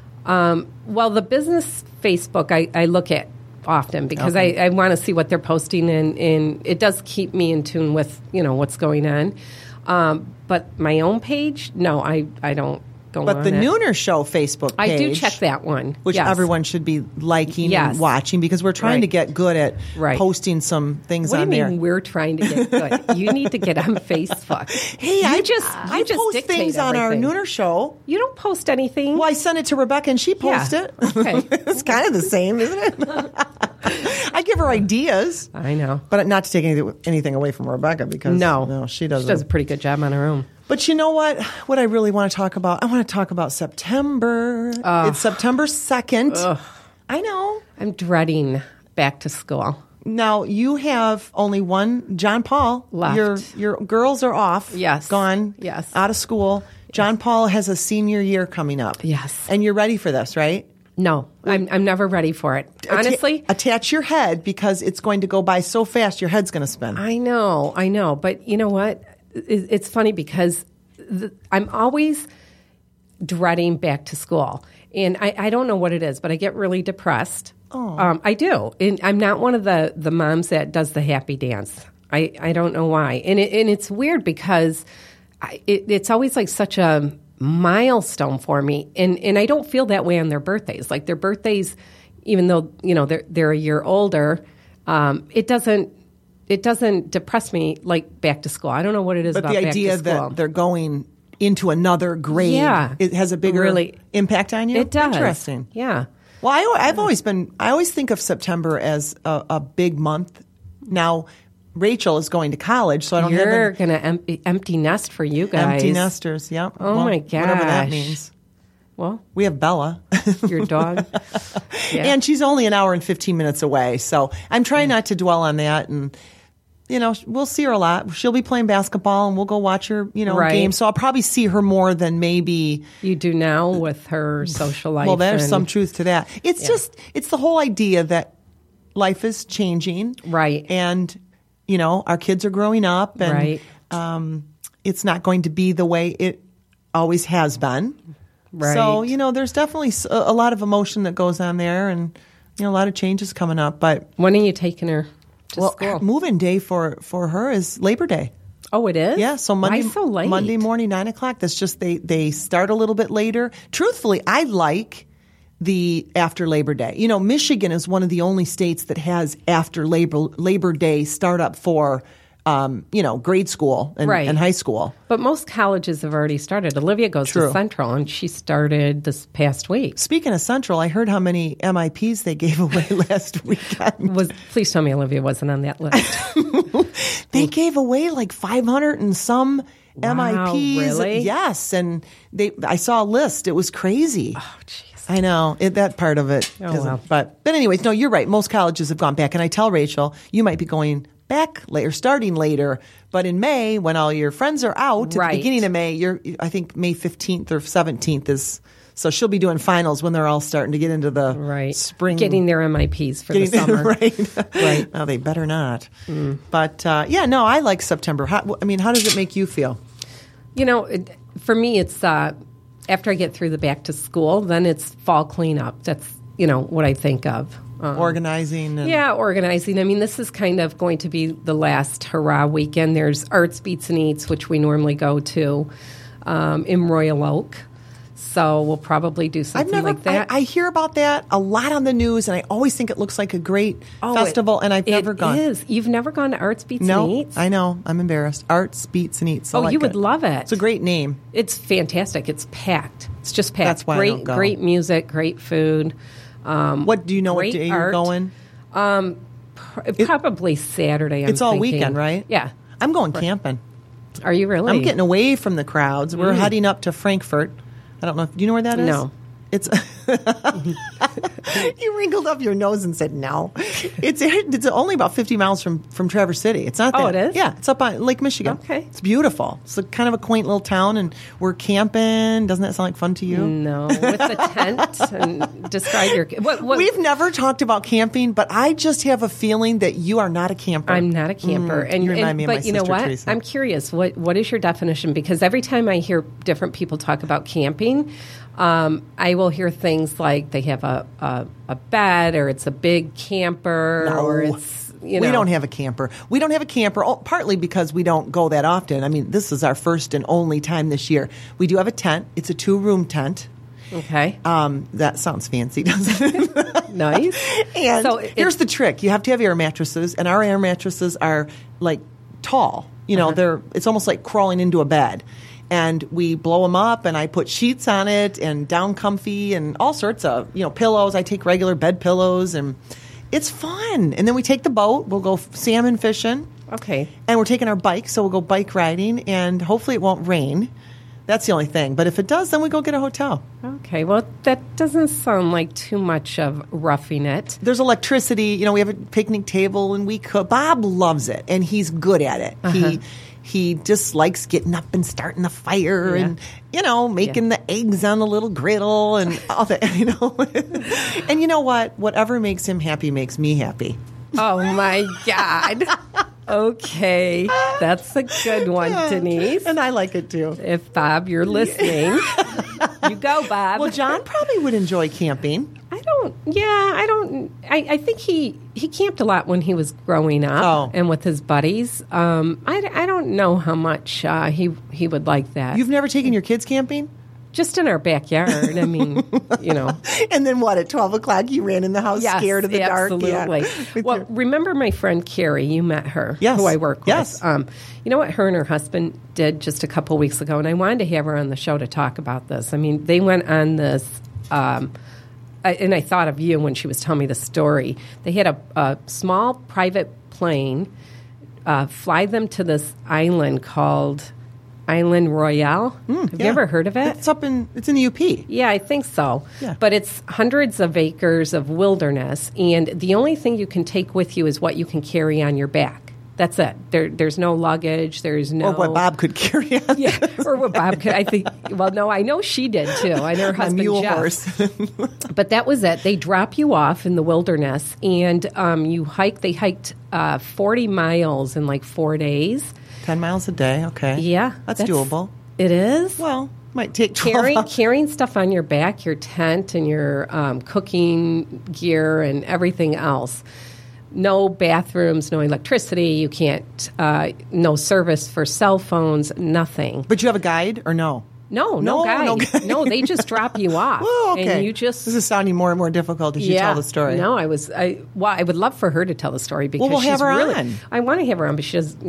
well, the business Facebook I look at often because I want to see what they're posting, and it does keep me in tune with what's going on. But my own page, no, I don't go on But the it. Nooner Show Facebook page. I do check that one, Which yes. everyone should be liking Yes. and watching, because we're trying Right. to get good at Right. posting some things What do on you there. mean we're trying to get good? You need to get on Facebook. Hey, I I post dictate things on our everything. Nooner Show. You don't post anything. Well, I sent it to Rebecca and she posted Yeah. it. Okay. It's kind of the same, isn't it? I give her ideas, I know. but not to take anything away from Rebecca, because No, she doesn't. She does a pretty good job on her own. But you know what? What I really want to talk about, I want to talk about September. It's September 2nd. I know. I'm dreading back to school. Now, you have only one, John Paul. Left. Your girls are off. Yes. Gone. Yes. Out of school. John Paul has a senior year coming up. Yes. And you're ready for this, right? No, I'm never ready for it. Honestly, Attach your head, because it's going to go by so fast, your head's going to spin. I know. But you know what? It's funny because I'm always dreading back to school. And I don't know what it is, but I get really depressed. I do. And I'm not one of the moms that does the happy dance. I don't know why. And it's weird because it's always like such a milestone for me. And I don't feel that way on their birthdays. Like their birthdays, even though, they're a year older, it doesn't depress me like back to school. I don't know what it is But about the back idea to school. that they're going into another grade, Yeah. it has a bigger Really- impact on you? It does. Interesting. Yeah. Well, I always think of September as a big month. Now, Rachel is going to college, so I don't You're have going to empty nest for you guys. empty nesters. Yep. Oh, Well, my Whatever that gosh. means. Well, We have Bella. your dog. Yeah. And she's only an hour and 15 minutes away. So I'm trying not to dwell on that. And we'll see her a lot. She'll be playing basketball, and we'll go watch her, Right. games. So I'll probably see her more than maybe You do now with her social life. Well, there's and- some truth to that. It's the whole idea that life is changing. Right. And, our kids are growing up, and Right. it's not going to be the way it always has been. Right. So, there's definitely a lot of emotion that goes on there, and, a lot of changes coming up. But, When are you taking her to school? move-in day for her is Labor Day. Oh, it is? Yeah, so Monday, Why so late? Monday morning, 9 o'clock. That's just they start a little bit later. Truthfully, I like the after Labor Day. Michigan is one of the only states that has after Labor Day startup for grade school Right. and high school. But most colleges have already started. Olivia goes True. to Central, and she started this past week. Speaking of Central, I heard how many MIPs they gave away last weekend. Please tell me Olivia wasn't on that list. They gave away like 500 and some Wow, MIPs. really? Yes, and I saw a list. It was crazy. Oh, jeez. I know that part of it. Oh, isn't- well. But anyways, no, you're right. Most colleges have gone back, and I tell Rachel, you might be going back later, starting later. But in May, when all your friends are out at Right. the beginning of May, I think May 15th or 17th is. So she'll be doing finals when they're all starting to get into the Right. spring. Getting their MIPs for the summer. right. Right. No, they better not. But I like September. How does it make you feel? For me, it's after I get through the back to school, then it's fall cleanup. That's, what I think of. Organizing. And Yeah, organizing. I mean, this is kind of going to be the last hurrah weekend. There's Arts, Beats, and Eats, which we normally go to in Royal Oak. So we'll probably do something like that. I hear about that a lot on the news, and I always think it looks like a great festival, and I've never gone. It is. You've never gone to Arts, Beats, No, and Eats? I know. I'm embarrassed. Arts, Beats, and Eats. I like you would it. love it. It's a great name. It's fantastic. It's packed. It's just packed. That's why I great, don't go. Great music, great food. What do you know? What great day you're art. going? Probably Saturday. It's all thinking. weekend, right? Yeah. I'm going camping. Are you really? I'm getting away from the crowds. We're heading up to Frankfurt. I don't know. Do you know where that is? No. It's you wrinkled up your nose and said no. It's only about 50 miles from Traverse City. It's not that. Oh, it is? Yeah, it's up on Lake Michigan. Okay. It's beautiful. It's kind of a quaint little town, and we're camping. Doesn't that sound like fun to you? No, with the tent and describe your. What, We've never talked about camping, but I just have a feeling that you are not a camper. I'm not a camper, you remind me of but my you know sister, what? Teresa. I'm curious. What is your definition? Because every time I hear different people talk about camping, I will hear things like they have a bed, or it's a big camper, or it's We don't have a camper. We don't have a camper, partly because we don't go that often. I mean, this is our first and only time this year. We do have a tent. It's a 2-room tent. Okay. That sounds fancy, doesn't it? Nice. And So here's the trick. You have to have air mattresses, and our air mattresses are like tall. It's almost like crawling into a bed. And we blow them up, and I put sheets on it and down comfy and all sorts of, pillows. I take regular bed pillows, and it's fun. And then we take the boat. We'll go salmon fishing. Okay. And we're taking our bike, so we'll go bike riding, and hopefully it won't rain. That's the only thing. But if it does, then we go get a hotel. Okay. Well, that doesn't sound like too much of roughing it. There's electricity. We have a picnic table, and we cook. Bob loves it, and he's good at it. He just likes getting up and starting the fire and, making the eggs on the little griddle and all that, And you know what? Whatever makes him happy makes me happy. Oh, my God. Okay. That's a good one, Denise. And I like it, too. If, Bob, you're listening, you go, Bob. Well, John probably would enjoy camping. I think he camped a lot when he was growing up and with his buddies. I don't know how much he would like that. You've never taken your kids camping? Just in our backyard. I mean, And then what, at 12 o'clock you ran in the house scared of the dark? Absolutely. Yeah. Well, remember my friend Carrie? You met her, Yes. who I work with. Yes. You know what her and her husband did just a couple weeks ago, and I wanted to have her on the show to talk about this. I mean, they went on this, and I thought of you when she was telling me the story. They had a small private plane fly them to this island called Island Royale. Have you ever heard of it? It's in the UP. Yeah, I think so. Yeah. But it's hundreds of acres of wilderness, and the only thing you can take with you is what you can carry on your back. That's it. There's no luggage. There's no... Or what Bob could carry on. Yeah, or what Bob could. I think, well, no, I know she did too. I know her husband, mule Jeff. horse. But that was it. They drop you off in the wilderness, and you hike. They hiked 40 miles in like 4 days. 10 miles a day, okay. Yeah. That's doable. It is? Well, might take 12 hours. Carrying stuff on your back, your tent and your cooking gear and everything else. No bathrooms, no electricity. You can't, no service for cell phones, nothing. But you have a guide or no? No guide. No, they just drop you off. Oh, okay. And you just... This is sounding more and more difficult as you tell the story. No, I would love for her to tell the story because we'll have her on. I want to have her on, but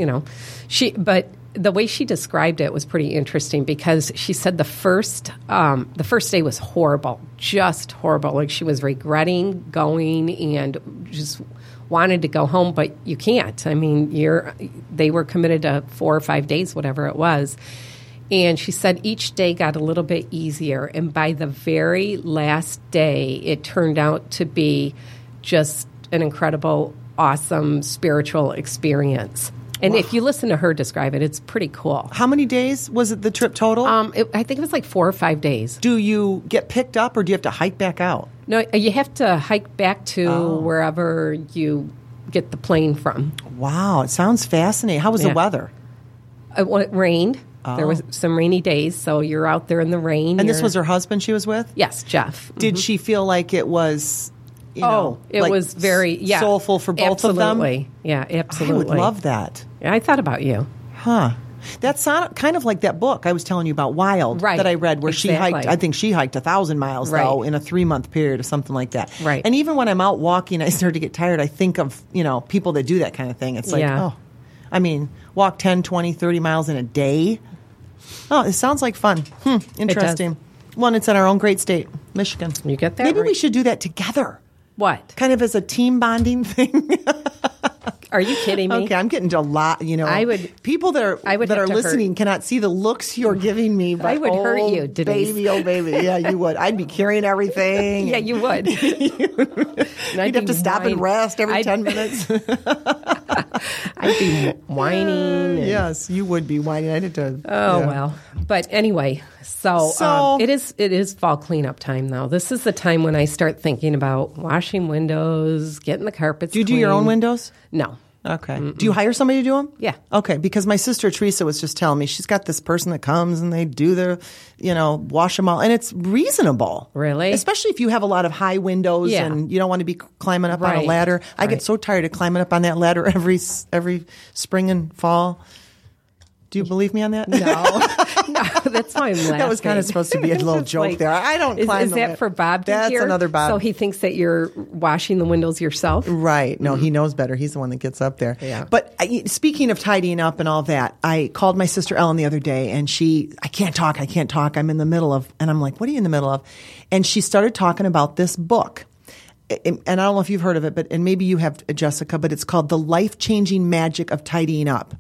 but the way she described it was pretty interesting because she said the first day was horrible, just horrible. Like she was regretting going and just wanted to go home, but you can't. I mean, they were committed to 4 or 5 days, whatever it was. And she said each day got a little bit easier. And by the very last day, it turned out to be just an incredible, awesome spiritual experience. And if you listen to her describe it, it's pretty cool. How many days was it the trip total? I think it was like 4 or 5 days. Do you get picked up or do you have to hike back out? No, you have to hike back to wherever you get the plane from. Wow, it sounds fascinating. How was the weather? It rained. There was some rainy days, so you're out there in the rain. And this was her husband she was with? Yes, Jeff. Did she feel like it was, it like was very soulful for both of them? Absolutely. Yeah, absolutely. I would love that. Yeah, I thought about you. Huh. That's kind of like that book I was telling you about, Wild, that I read, where she hiked, I think she hiked 1,000 miles, though, in a 3-month period or something like that. Right. And even when I'm out walking, I start to get tired. I think of, people that do that kind of thing. It's like, walk 10, 20, 30 miles in a day. Oh, it sounds like fun. Interesting. Well, it's in our own great state, Michigan. You get that Maybe right. we should do that together. What? Kind of as a team bonding thing. Are you kidding me? Okay, I'm getting to a lot, people that are listening cannot see the looks you're giving me. But, I would hurt you, Denise. Baby, oh, baby. Yeah, you would. I'd be carrying everything. Yeah, you would. You'd have to stop and rest every 10 minutes. I'd be whining. Yes, you would be whining. I did to. Oh, well. But anyway, so it is fall cleanup time, though. This is the time when I start thinking about washing windows, getting the carpets Do you do clean. your own windows? No. Okay. Mm-mm. Do you hire somebody to do them? Yeah. Okay, because my sister Teresa was just telling me she's got this person that comes and they do their, wash them all. And it's reasonable. Really? Especially if you have a lot of high windows and you don't want to be climbing up on a ladder. I get so tired of climbing up on that ladder every spring and fall. Do you believe me on that? No, that's why I'm laughing. That was kind of supposed to be a little joke there. I don't climb Is that for Bob to That's hear? Another Bob. So he thinks that you're washing the windows yourself? Right. No, he knows better. He's the one that gets up there. Yeah. But speaking of tidying up and all that, I called my sister Ellen the other day and I can't talk. I'm in the middle of, and I'm like, what are you in the middle of? And she started talking about this book. And I don't know if you've heard of it, and maybe you have, Jessica, but it's called The Life-Changing Magic of Tidying Up.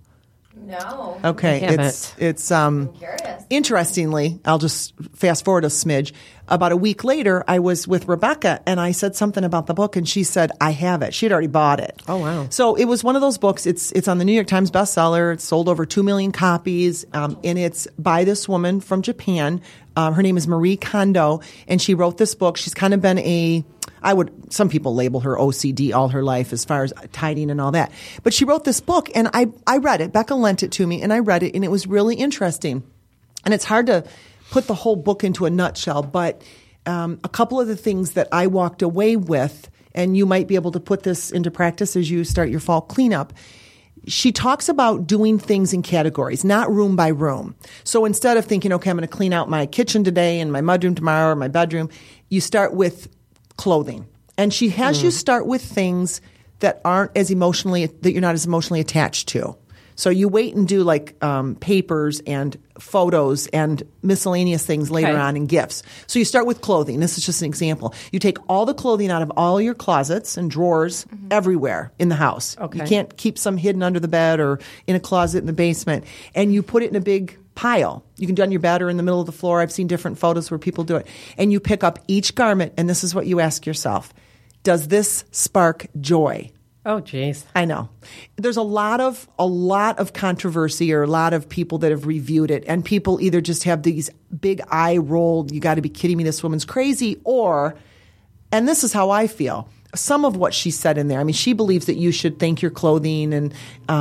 No. Okay, it's I'm curious. Interestingly, I'll just fast forward a smidge. About a week later, I was with Rebecca and I said something about the book and she said, I have it. She had already bought it. Oh, wow. So it was one of those books. It's on the New York Times bestseller. It's sold over 2 million copies. And it's by this woman from Japan. Her name is Marie Kondo and she wrote this book. She's kind of been some people label her OCD all her life as far as tidying and all that. But she wrote this book and I read it. Becca lent it to me and I read it and it was really interesting. And it's hard to put the whole book into a nutshell, but a couple of the things that I walked away with, and you might be able to put this into practice as you start your fall cleanup. She talks about doing things in categories, not room by room. So instead of thinking, okay, I'm going to clean out my kitchen today and my mudroom tomorrow or my bedroom, you start with clothing. And she has you start with things that that you're not as emotionally attached to. So you wait and do like papers and photos and miscellaneous things later on and gifts. So you start with clothing. This is just an example. You take all the clothing out of all your closets and drawers everywhere in the house. Okay. You can't keep some hidden under the bed or in a closet in the basement. And you put it in a big pile. You can do it on your bed or in the middle of the floor. I've seen different photos where people do it. And you pick up each garment and this is what you ask yourself. Does this spark joy? Oh, geez. I know. There's a lot of controversy, or a lot of people that have reviewed it, and people either just have these big eye rolled, you got to be kidding me, this woman's crazy, or, and this is how I feel, some of what she said in there. I mean, she believes that you should thank your clothing and,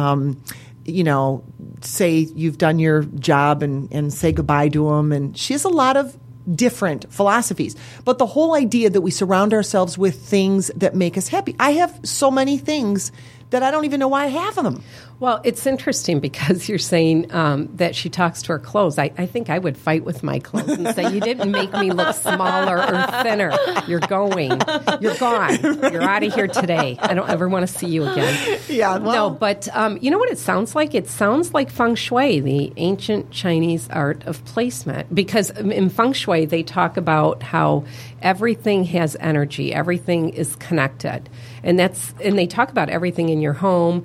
say you've done your job and say goodbye to them. And she has a lot of different philosophies. But the whole idea that we surround ourselves with things that make us happy. I have so many things that I don't even know why I have them. Well, it's interesting because you're saying that she talks to her clothes. I think I would fight with my clothes and say, you didn't make me look smaller or thinner. You're going. You're gone. You're out of here today. I don't ever want to see you again. Yeah, well. No, but you know what it sounds like? It sounds like feng shui, the ancient Chinese art of placement. Because in feng shui, they talk about how everything has energy. Everything is connected. And they talk about everything in your home,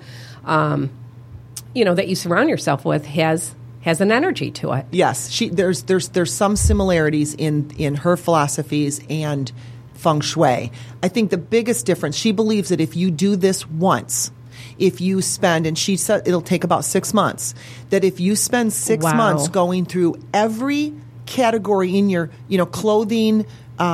that you surround yourself with has an energy to it. Yes, there's some similarities in her philosophies and feng shui. I think the biggest difference, she believes that if you do this once, if you spend, and she said it'll take about 6 months, that if you spend 6 months going through every category in your, clothing,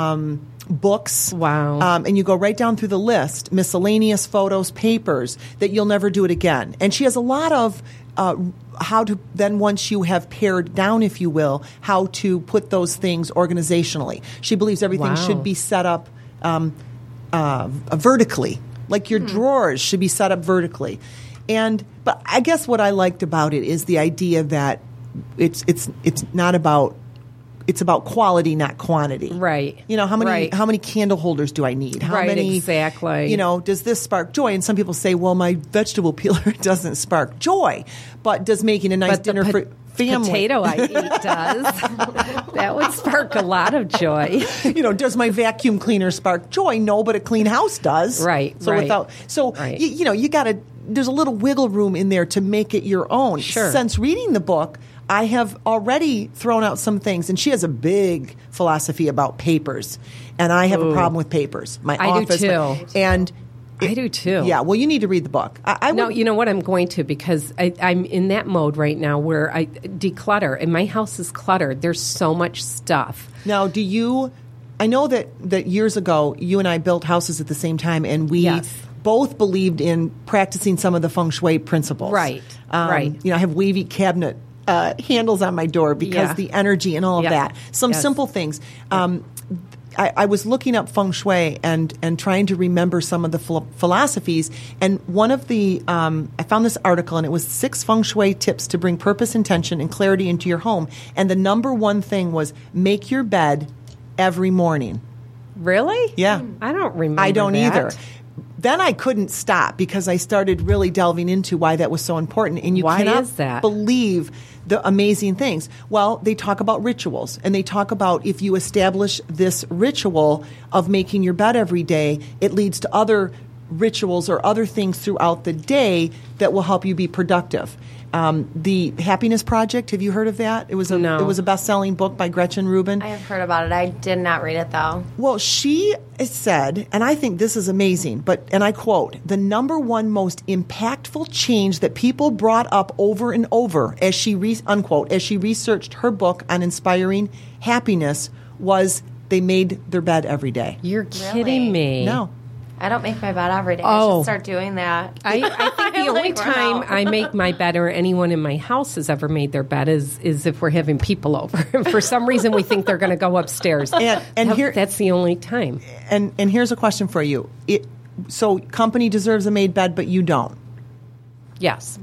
books, and you go right down through the list, miscellaneous photos, papers, that you'll never do it again. And she has a lot of how to then, once you have pared down, if you will, how to put those things organizationally. She believes everything should be set up vertically, like your drawers should be set up vertically. But I guess what I liked about it is the idea that it's not about. It's about quality, not quantity. Right. How many candle holders do I need? How many, exactly. Does this spark joy? And some people say, well, my vegetable peeler doesn't spark joy, but does making a nice dinner for family. Potato I eat does. That would spark a lot of joy. Does my vacuum cleaner spark joy? No, but a clean house does. Right. You got to. There's a little wiggle room in there to make it your own. Sure. Since reading the book, I have already thrown out some things, and she has a big philosophy about papers, and I have a problem with papers. I do too. I do too. Yeah, well, you need to read the book. No, you know what? I'm going to, because I'm in that mode right now where I declutter, and my house is cluttered. There's so much stuff. Now, I know that years ago, you and I built houses at the same time, and we both believed in practicing some of the feng shui principles. Right, right. I have wavy cabinet handles on my door because the energy and all of that. Some simple things. I was looking up feng shui and trying to remember some of the philosophies. And one of the, I found this article, and it was 6 feng shui tips to bring purpose, intention, and clarity into your home. And the number one thing was make your bed every morning. Really? Yeah. I don't remember I don't that. either. Then I couldn't stop because I started really delving into why that was so important. And you cannot believe the amazing things. Well, they talk about rituals, and they talk about if you establish this ritual of making your bed every day, it leads to other rituals or other things throughout the day that will help you be productive. The Happiness Project, have you heard of that? It was a best-selling book by Gretchen Rubin. I have heard about it. I did not read it, though. Well, she said, and I think this is amazing, and I quote, the number one most impactful change that people brought up over and over as she researched her book on inspiring happiness was they made their bed every day. You're kidding me. No. I don't make my bed every day. I should start doing that. I think the only time I make my bed, or anyone in my house has ever made their bed, is if we're having people over. For some reason, we think they're going to go upstairs. And that's the only time. And here's a question for you. So company deserves a made bed, but you don't. Yes.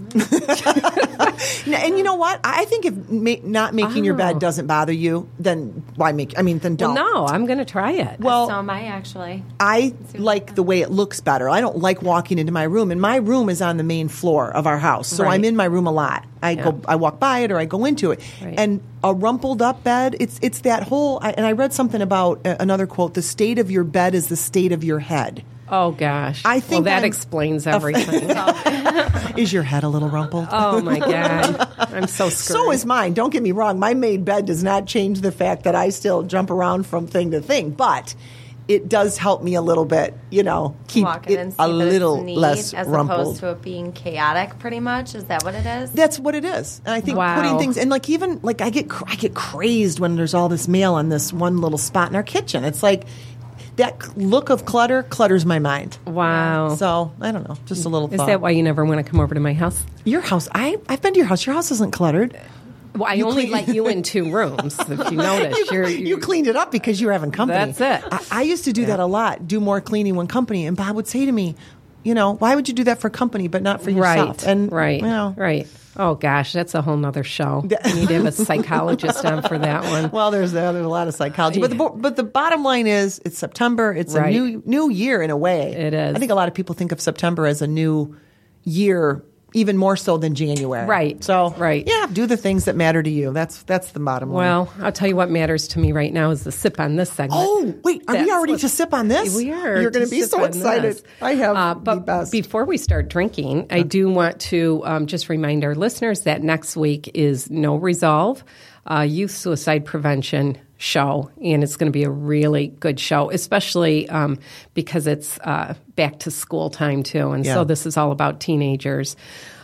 And you know what? I think if not making your bed doesn't bother you, then why make? I mean, then don't. Well, no, I'm going to try it. Well, so am I, actually. I like the way it looks better. I don't like walking into my room, and my room is on the main floor of our house, so I'm in my room a lot. I walk by it or I go into it, and a rumpled up bed. It's that whole. And I read something about another quote: "The state of your bed is the state of your head." Oh, gosh. I think that explains everything. Is your head a little rumpled? Oh, my God. I'm so screwed. So is mine. Don't get me wrong. My made bed does not change the fact that I still jump around from thing to thing. But it does help me a little bit, keep Walk in it and see a that little it's neat less as rumpled. opposed to it being chaotic. Pretty much, is that what it is? That's what it is. And I think Wow. putting things and even I get crazed when there's all this mail on this one little spot in our kitchen. It's like that look of clutters my mind. Wow. So I don't know, just a little Is thought. that why you never want to come over to my house? Your house? I've been to your house. Your house isn't cluttered. Well, I only let you in 2 rooms. If you notice, You cleaned it up because you were having company. That's it. I used to do that a lot. Do more cleaning when company, and Bob would say to me, why would you do that for company but not for yourself? Right. And right. Right. Oh gosh, that's a whole nother show. You need to have a psychologist on for that one. Well, there's a lot of psychology, but the bottom line is it's September. It's Right. a new year in a way. It is. I think a lot of people think of September as a new year, even more so than January. Right. So Right. yeah, do the things that matter to you. That's the bottom line. Well, I'll tell you what matters to me right now is the sip on this segment. Oh, wait, are we That's already what- to sip on this? We are. You're going to be sip so on excited. this. I have the but best. Before we start drinking, I do want to just remind our listeners that next week is No Resolve, Youth Suicide Prevention show, and it's going to be a really good show, especially because it's back to school time too, and so this is all about teenagers.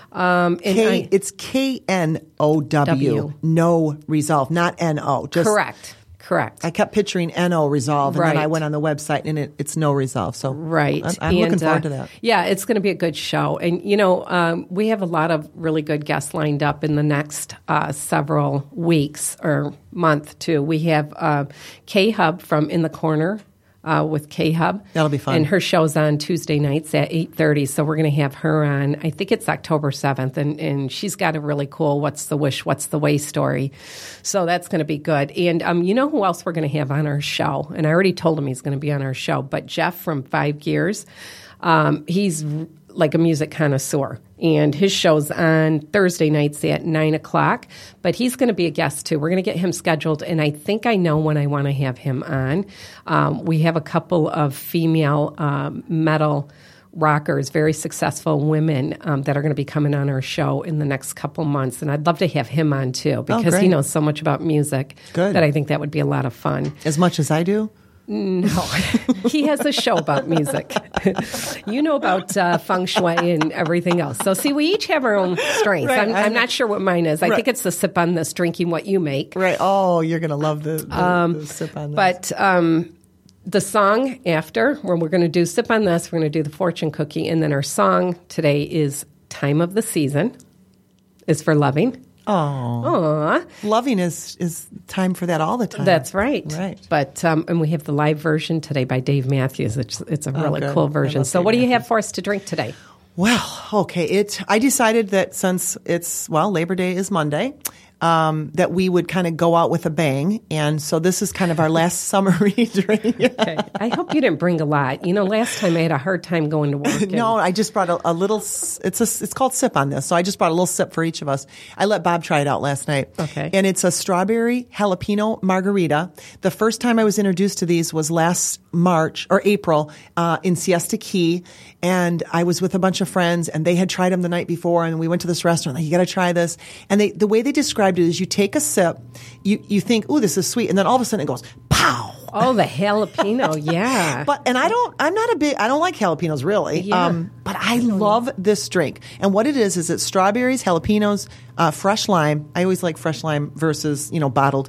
It's KNOW, W. no resolve, not NO. Just Correct. I kept picturing NO resolve, and then I Right. went on the website, and it's no resolve. So Right. I'm looking forward to that. Yeah, it's going to be a good show. And, we have a lot of really good guests lined up in the next several weeks or month, too. We have K-Hub from In the Corner with K-Hub. That'll be fun. And her show's on Tuesday nights at 8:30, so we're going to have her on. I think it's October 7th, and she's got a really cool What's the Wish, What's the Way story. So that's going to be good. And you know who else we're going to have on our show? And I already told him he's going to be on our show, but Jeff from 5 Gears. He's like a music connoisseur, and his show's on Thursday nights at 9 o'clock, but he's going to be a guest too. We're going to get him scheduled, and I think I know when I want to have him on. We have a couple of female metal rockers, very successful women that are going to be coming on our show in the next couple months, and I'd love to have him on too because he great. knows so much about music Good. that I think that would be a lot of fun. As much as I do? No, he has a show about music. You know about feng shui and everything else. So, see, we each have our own strengths. Right. I'm not sure what mine is. I think it's the sip on this, drinking what you make. Right. Oh, you're going to love the sip on this. But the song after, when we're going to do sip on this, we're going to do the fortune cookie. And then our song today is Time of the Season, is for loving. Aww. Loving is time for that all the time. That's right. Right. But and we have the live version today by Dave Matthews. It's a really good. cool I version. love So Dave what do you Matthews. have for us to drink today? Well, okay. I decided that since Labor Day is Monday, that we would kind of go out with a bang. And so this is kind of our last summery drink. Okay. I hope you didn't bring a lot. Last time I had a hard time going to work. No, I just brought a little. It's called sip on this. So I just brought a little sip for each of us. I let Bob try it out last night. Okay. And it's a strawberry jalapeno margarita. The first time I was introduced to these was last March or April in Siesta Key, and I was with a bunch of friends, and they had tried them the night before, and we went to this restaurant. Like, you got to try this. And the way they described it is, you take a sip, you think, ooh, this is sweet, and then all of a sudden it goes, pow. Oh, the jalapeno, yeah. I don't like jalapenos really. Yeah. But I love this drink. And what it is it's strawberries, jalapenos, fresh lime. I always like fresh lime versus, bottled.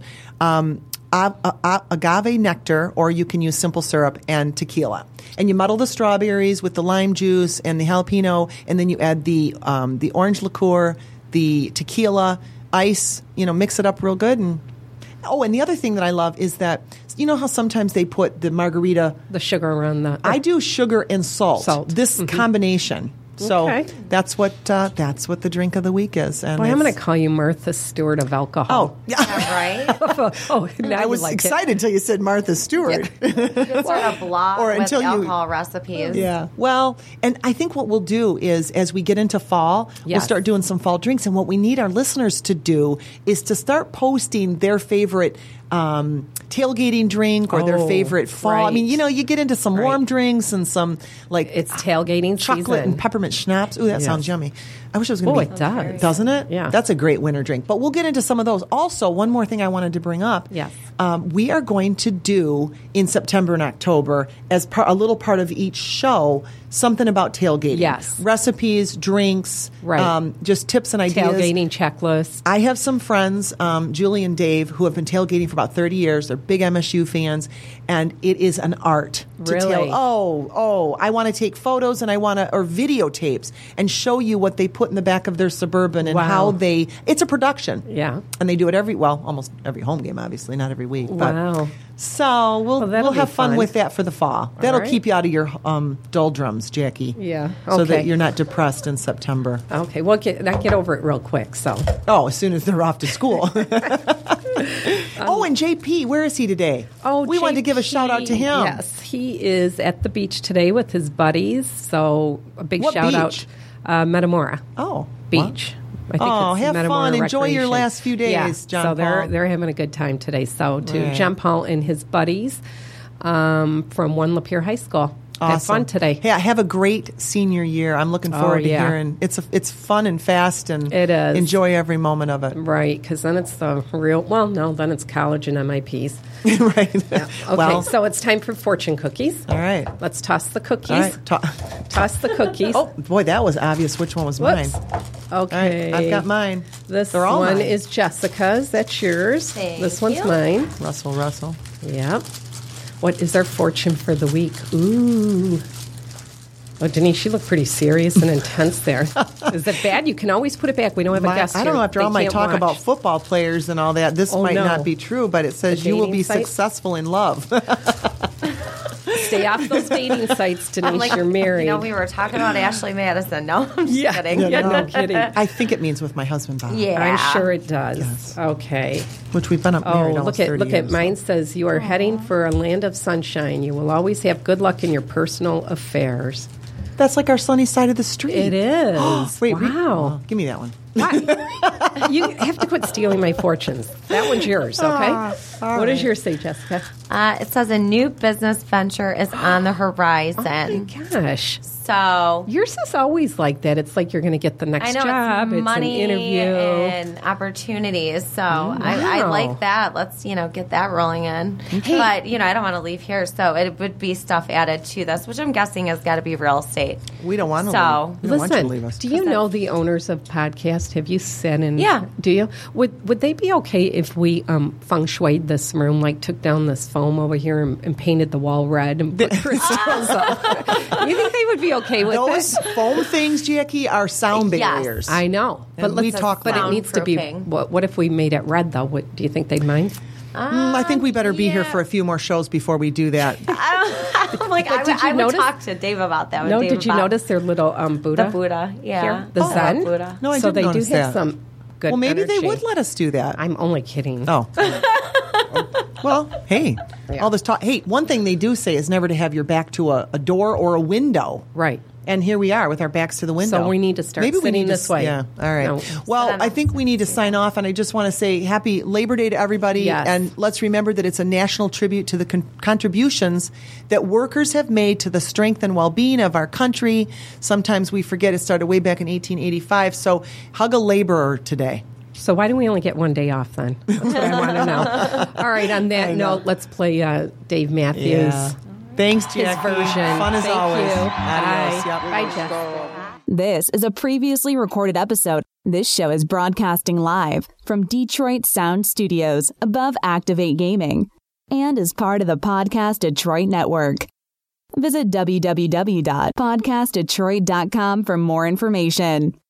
Agave nectar, or you can use simple syrup and tequila. And you muddle the strawberries with the lime juice and the jalapeno, and then you add the orange liqueur, the tequila, ice, mix it up real good. And the other thing that I love is that, you know how sometimes they put the margarita, the sugar around the... I do sugar and salt. Salt. This combination. So Okay. that's what the drink of the week is. And Boy, I'm going it's- to call you Martha Stewart of alcohol. Oh, yeah. Right? Oh, now I you was like excited until you said Martha Stewart. Sort of blog Or with until you- alcohol recipes. Yeah. Well, and I think what we'll do is, as we get into fall, we'll Yes. start doing some fall drinks. And what we need our listeners to do is to start posting their favorite tailgating drink or their Oh, favorite fall. I right. mean, you get into some warm drinks and some like It's tailgating chocolate season. and peppermint schnapps. Ooh, that Yes. sounds yummy. I wish it was going to Oh, be. it does. Doesn't it? Yeah. That's a great winter drink. But we'll get into some of those. Also, one more thing I wanted to bring up. Yes. We are going to do in September and October, as a little part of each show, something about tailgating. Yes. Recipes, drinks, Right. just tips and ideas. Tailgating checklist. I have some friends, Julie and Dave, who have been tailgating for about 30 years. They're big MSU fans, and it is an art to Really? I want to take photos and or videotapes and show you what they put in the back of their Suburban and Wow. how it's a production. Yeah. And they do it almost every home game, obviously, not every week. Wow. But, so we'll that'll be have fun fun. with that for the fall. That'll right. keep you out of your doldrums, Jackie. Yeah. So that Okay. you're not depressed in September. Okay, well, get over it real quick. So, Oh, as soon as they're off to school. And JP, where is he today? We wanted to give a shout out to him. Yes, he is at the beach today with his buddies. So, a big What shout beach? out, Metamora Oh, Beach. I think Oh, it's have Metamora fun. Enjoy your Recreation. last few days, yeah. John So Paul. they're having a good time today. So to Right. John Paul and his buddies from One Lapeer High School. Have Awesome. fun today. Hey, I have a great senior year. I'm looking forward to yeah. hearing. It's fun and fast, and It is. enjoy every moment of it. Right, because then it's the real. Well, no, then it's college and MIPs. Right. Okay, Well, so it's time for fortune cookies. all right. Let's toss the cookies. All right. Toss the cookies. Oh boy, that was obvious. Which one was Whoops. mine? Okay. All right, I've got mine. This They're all one mine. is Jessica's. That's yours. Thank this one's you. mine. Russell. Yep. What is our fortune for the week? Ooh. Oh, Denise, she looked pretty serious and intense there. Is it bad? You can always put it back. We don't have a guest I don't here. know. After They all my can't talk watch. about football players and all that, this Oh, might no. not be true. But it says The you will dating be site? successful in love. Stay off those dating sites, Denise. You're married. we were talking about Ashley Madison. No, I'm just yeah. kidding. Yeah, no kidding. I think it means with my husband Bob. Yeah. I'm sure it does. Yes. Okay. Which we've been up Oh, married almost look 30 at years. mine says you are heading for a land of sunshine. You will always have good luck in your personal affairs. That's like our sunny side of the street. It is. Wait, wow. give me that one. You have to quit stealing my fortunes. That one's yours, okay? What does yours say, Jessica? It says a new business venture is on the horizon. Oh my gosh. So Yours is always like that. It's like you're going to get the next I know job. it's money an interview. and opportunities. So I Wow. like that. Let's get that rolling in. But I don't want to leave here, so it would be stuff added to this, which I'm guessing has got to be real estate. We don't want to So- leave. We don't want you to leave Listen, us. do you know the owners of podcast? Have you said in? Yeah. Do you? Would they be okay if we feng shuied this room, like took down this foam over here and painted the wall red and put crystals up? You think they would be okay with Those it? foam things, Jackie, are sound Yes. barriers. I know, And we talk But it loud. needs to be. Soundproofing. What if we made it red though? Do you think they'd mind? I think we better be here yeah. for a few more shows before we do that. I'm like, But did you I would notice- talk to Dave about that. No, Dave did you about notice their little Buddha? the Buddha? Yeah, Here? The Oh, Zen? Buddha. No, I so didn't they notice do have that. some good. Well, maybe energy. they would let us do that. I'm only kidding. Oh. Well, hey, all this talk. Hey, one thing they do say is never to have your back to a door or a window. Right. And here we are with our backs to the window. So we need to start Maybe we sitting need to this way. Yeah. All right. No. Well, Sit on I a- think we need to sign off, and I just want to say happy Labor Day to everybody. Yes. And let's remember that it's a national tribute to the contributions that workers have made to the strength and well-being of our country. Sometimes we forget it started way back in 1885. So hug a laborer today. So why do we only get one day off then? That's what I want to know. All right. On that note, let's play Dave Matthews. Thanks, His Jackie. version. Fun as Thank always. you. Adios. Bye. Yep. Bye, Jessica. This is a previously recorded episode. This show is broadcasting live from Detroit Sound Studios above Activate Gaming and is part of the Podcast Detroit Network. Visit www.podcastdetroit.com for more information.